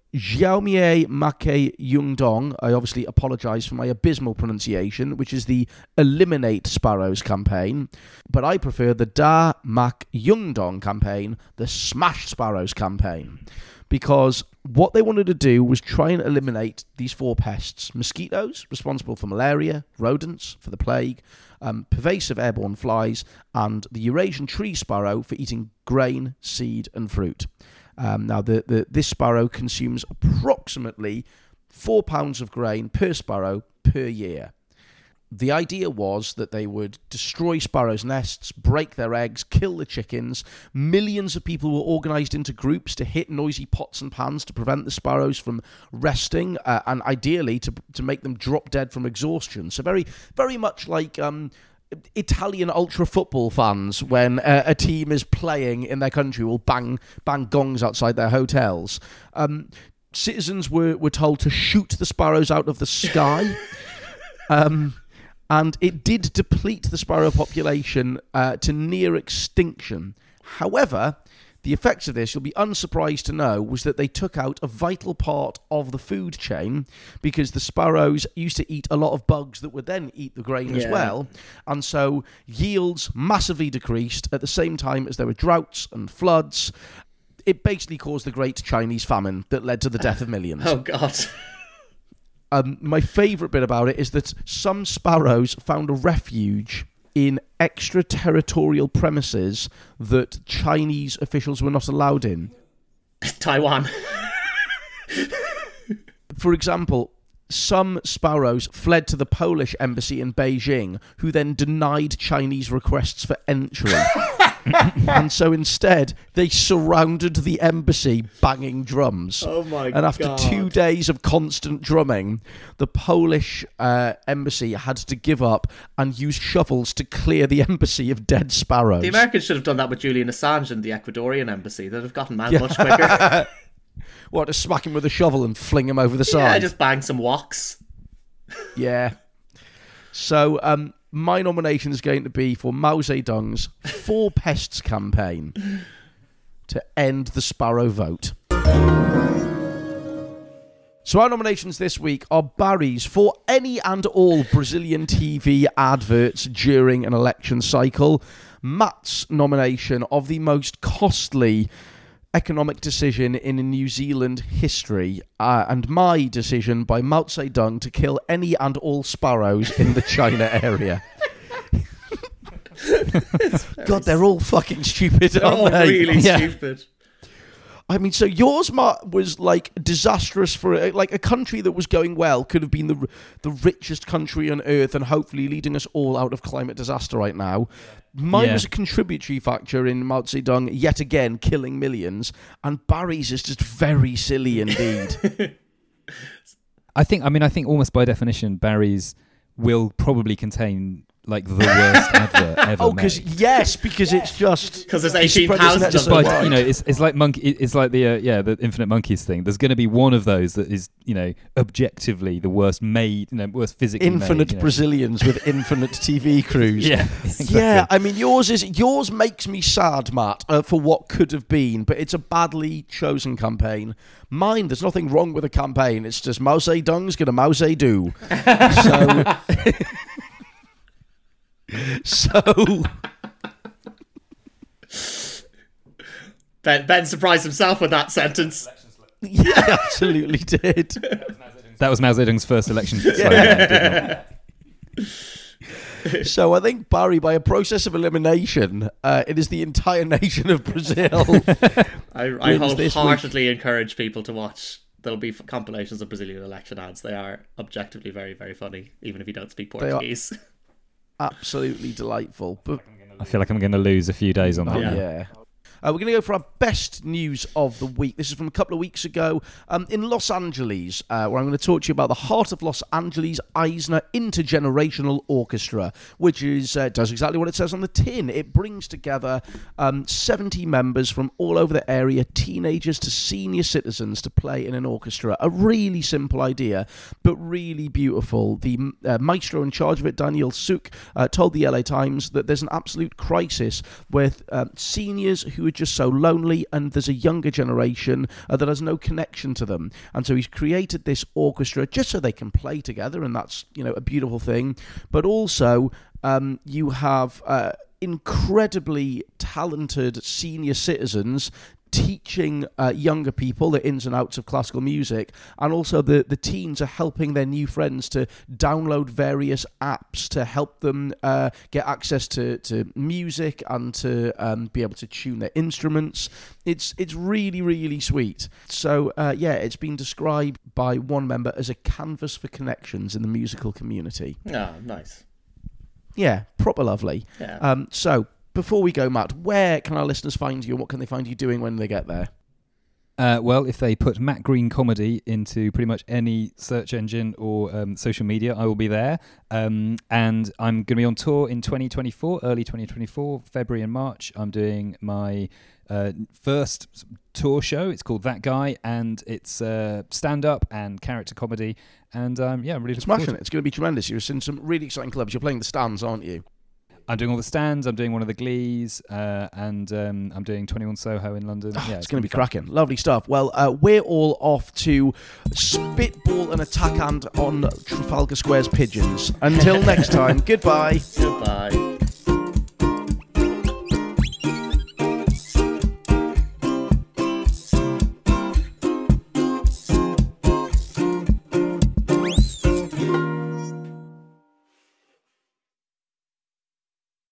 Xiaomie Make Yungdong, I obviously apologise for my abysmal pronunciation, which is the Eliminate Sparrows campaign, but I prefer the Da Mak Yungdong campaign, the Smash Sparrows campaign, because what they wanted to do was try and eliminate these four pests: mosquitoes, responsible for malaria; rodents, for the plague; um, pervasive airborne flies; and the Eurasian tree sparrow, for eating grain, seed, and fruit. Um, now, the, the this sparrow consumes approximately four pounds of grain per sparrow per year. The idea was that they would destroy sparrows' nests, break their eggs, kill the chickens. Millions of people were organised into groups to hit noisy pots and pans to prevent the sparrows from resting, uh, and ideally to to make them drop dead from exhaustion. So very, very much like Um, Italian ultra football fans, when uh, a team is playing in their country, will bang bang gongs outside their hotels. Um, citizens were, were told to shoot the sparrows out of the sky. um, and it did deplete the sparrow population uh, to near extinction. However, the effects of this, you'll be unsurprised to know, was that they took out a vital part of the food chain, because the sparrows used to eat a lot of bugs that would then eat the grain Yeah. as well. And so yields massively decreased at the same time as there were droughts and floods. It basically caused the Great Chinese Famine that led to the death of millions. Oh, God. Um, my favourite bit about it is that some sparrows found a refuge in extraterritorial premises that Chinese officials were not allowed in. Taiwan. For example, some sparrows fled to the Polish embassy in Beijing, who then denied Chinese requests for entry. And so instead, they surrounded the embassy banging drums. Oh my And after God. two days of constant drumming, the Polish uh, embassy had to give up and use shovels to clear the embassy of dead sparrows. The Americans should have done that with Julian Assange in the Ecuadorian embassy. They'd have gotten mad much quicker. What, to smack him with a shovel and fling him over the Yeah, side? just bang some woks. Yeah. So, um, my nomination is going to be for Mao Zedong's Four Pests campaign to end the sparrow vote. So our nominations this week are Barry's for any and all Brazilian T V adverts during an election cycle, Matt's nomination of the most costly economic decision in New Zealand history, uh, and my decision by Mao Zedong to kill any and all sparrows in the China area. God, they're all fucking stupid, They're aren't all they? really Yeah. stupid. I mean, so yours, Matt, was like disastrous for a, like a country that was going well could have been the the richest country on earth and hopefully leading us all out of climate disaster right now. Mine Yeah. was a contributory factor in Mao Zedong yet again killing millions, and Barry's is just very silly indeed. I think. I mean, I think almost by definition, Barry's will probably contain like the worst advert ever Oh, because made. yes, because it's just Because there's he eighteen spread his thousand net of Just so them. by wide. you know, it's it's like monkey. It's like the uh, yeah, the Infinite Monkeys thing. There's going to be one of those that is you know objectively the worst made, you know, worst physically infinite made, you know. Brazilians with infinite T V crews. Yeah, Yeah, I mean, yours is yours makes me sad, Matt, uh, for what could have been, but it's a badly chosen campaign. Mine, there's nothing wrong with the campaign. It's just Mao Zedong's gonna Mao Zedong. So, so Ben, Ben surprised himself with that sentence. yeah, absolutely did. That was Mao Zedong's first election slogan. So I think, Barry, by a process of elimination, uh, it is the entire nation of Brazil. I, I Wins this wholeheartedly encourage people to watch. There'll be f- compilations of Brazilian election ads. They are objectively very, very funny, even if you don't speak are. Portuguese. Absolutely delightful. But I feel like I'm going to lose a few days on that. oh, Yeah. yeah. Uh, we're going to go for our best news of the week. This is from a couple of weeks ago um, in Los Angeles, uh, where I'm going to talk to you about the Heart of Los Angeles Eisner Intergenerational Orchestra, which is uh, does exactly what it says on the tin. It brings together um, seventy members from all over the area, teenagers to senior citizens, to play in an orchestra. A really simple idea, but really beautiful. The uh, maestro in charge of it, Daniel Suk, uh, told the L A Times that there's an absolute crisis with uh, seniors who are just so lonely, and there's a younger generation uh, that has no connection to them. And so he's created this orchestra just so they can play together, and that's, you know, a beautiful thing. But also, um, you have uh, incredibly talented senior citizens teaching uh, younger people the ins and outs of classical music, and also the, the teens are helping their new friends to download various apps to help them uh, get access to, to music and to um, be able to tune their instruments. It's it's really, really sweet. So, uh, yeah, it's been described by one member as a canvas for connections in the musical community. Ah, nice. Yeah, proper lovely. Yeah. Um, so, before we go, Matt, where can our listeners find you, and what can they find you doing when they get there? Uh, well, if they put Matt Green Comedy into pretty much any search engine or um, social media, I will be there. Um, and I'm going to be on tour in twenty twenty-four, early twenty twenty-four, February and March. I'm doing my uh, first tour show. It's called That Guy, and it's uh, stand-up and character comedy. And um, yeah, I'm really looking forward Smashing to it. It's going to be tremendous. You're in some really exciting clubs. You're playing the stands, aren't you? I'm doing all the stands. I'm doing one of the Glees, uh, and um, I'm doing twenty-one Soho in London. Oh, yeah, it's, it's going to be fun. cracking. Lovely stuff. Well, uh, we're all off to spitball an attack hand on Trafalgar Square's pigeons. Until next time, goodbye. Goodbye.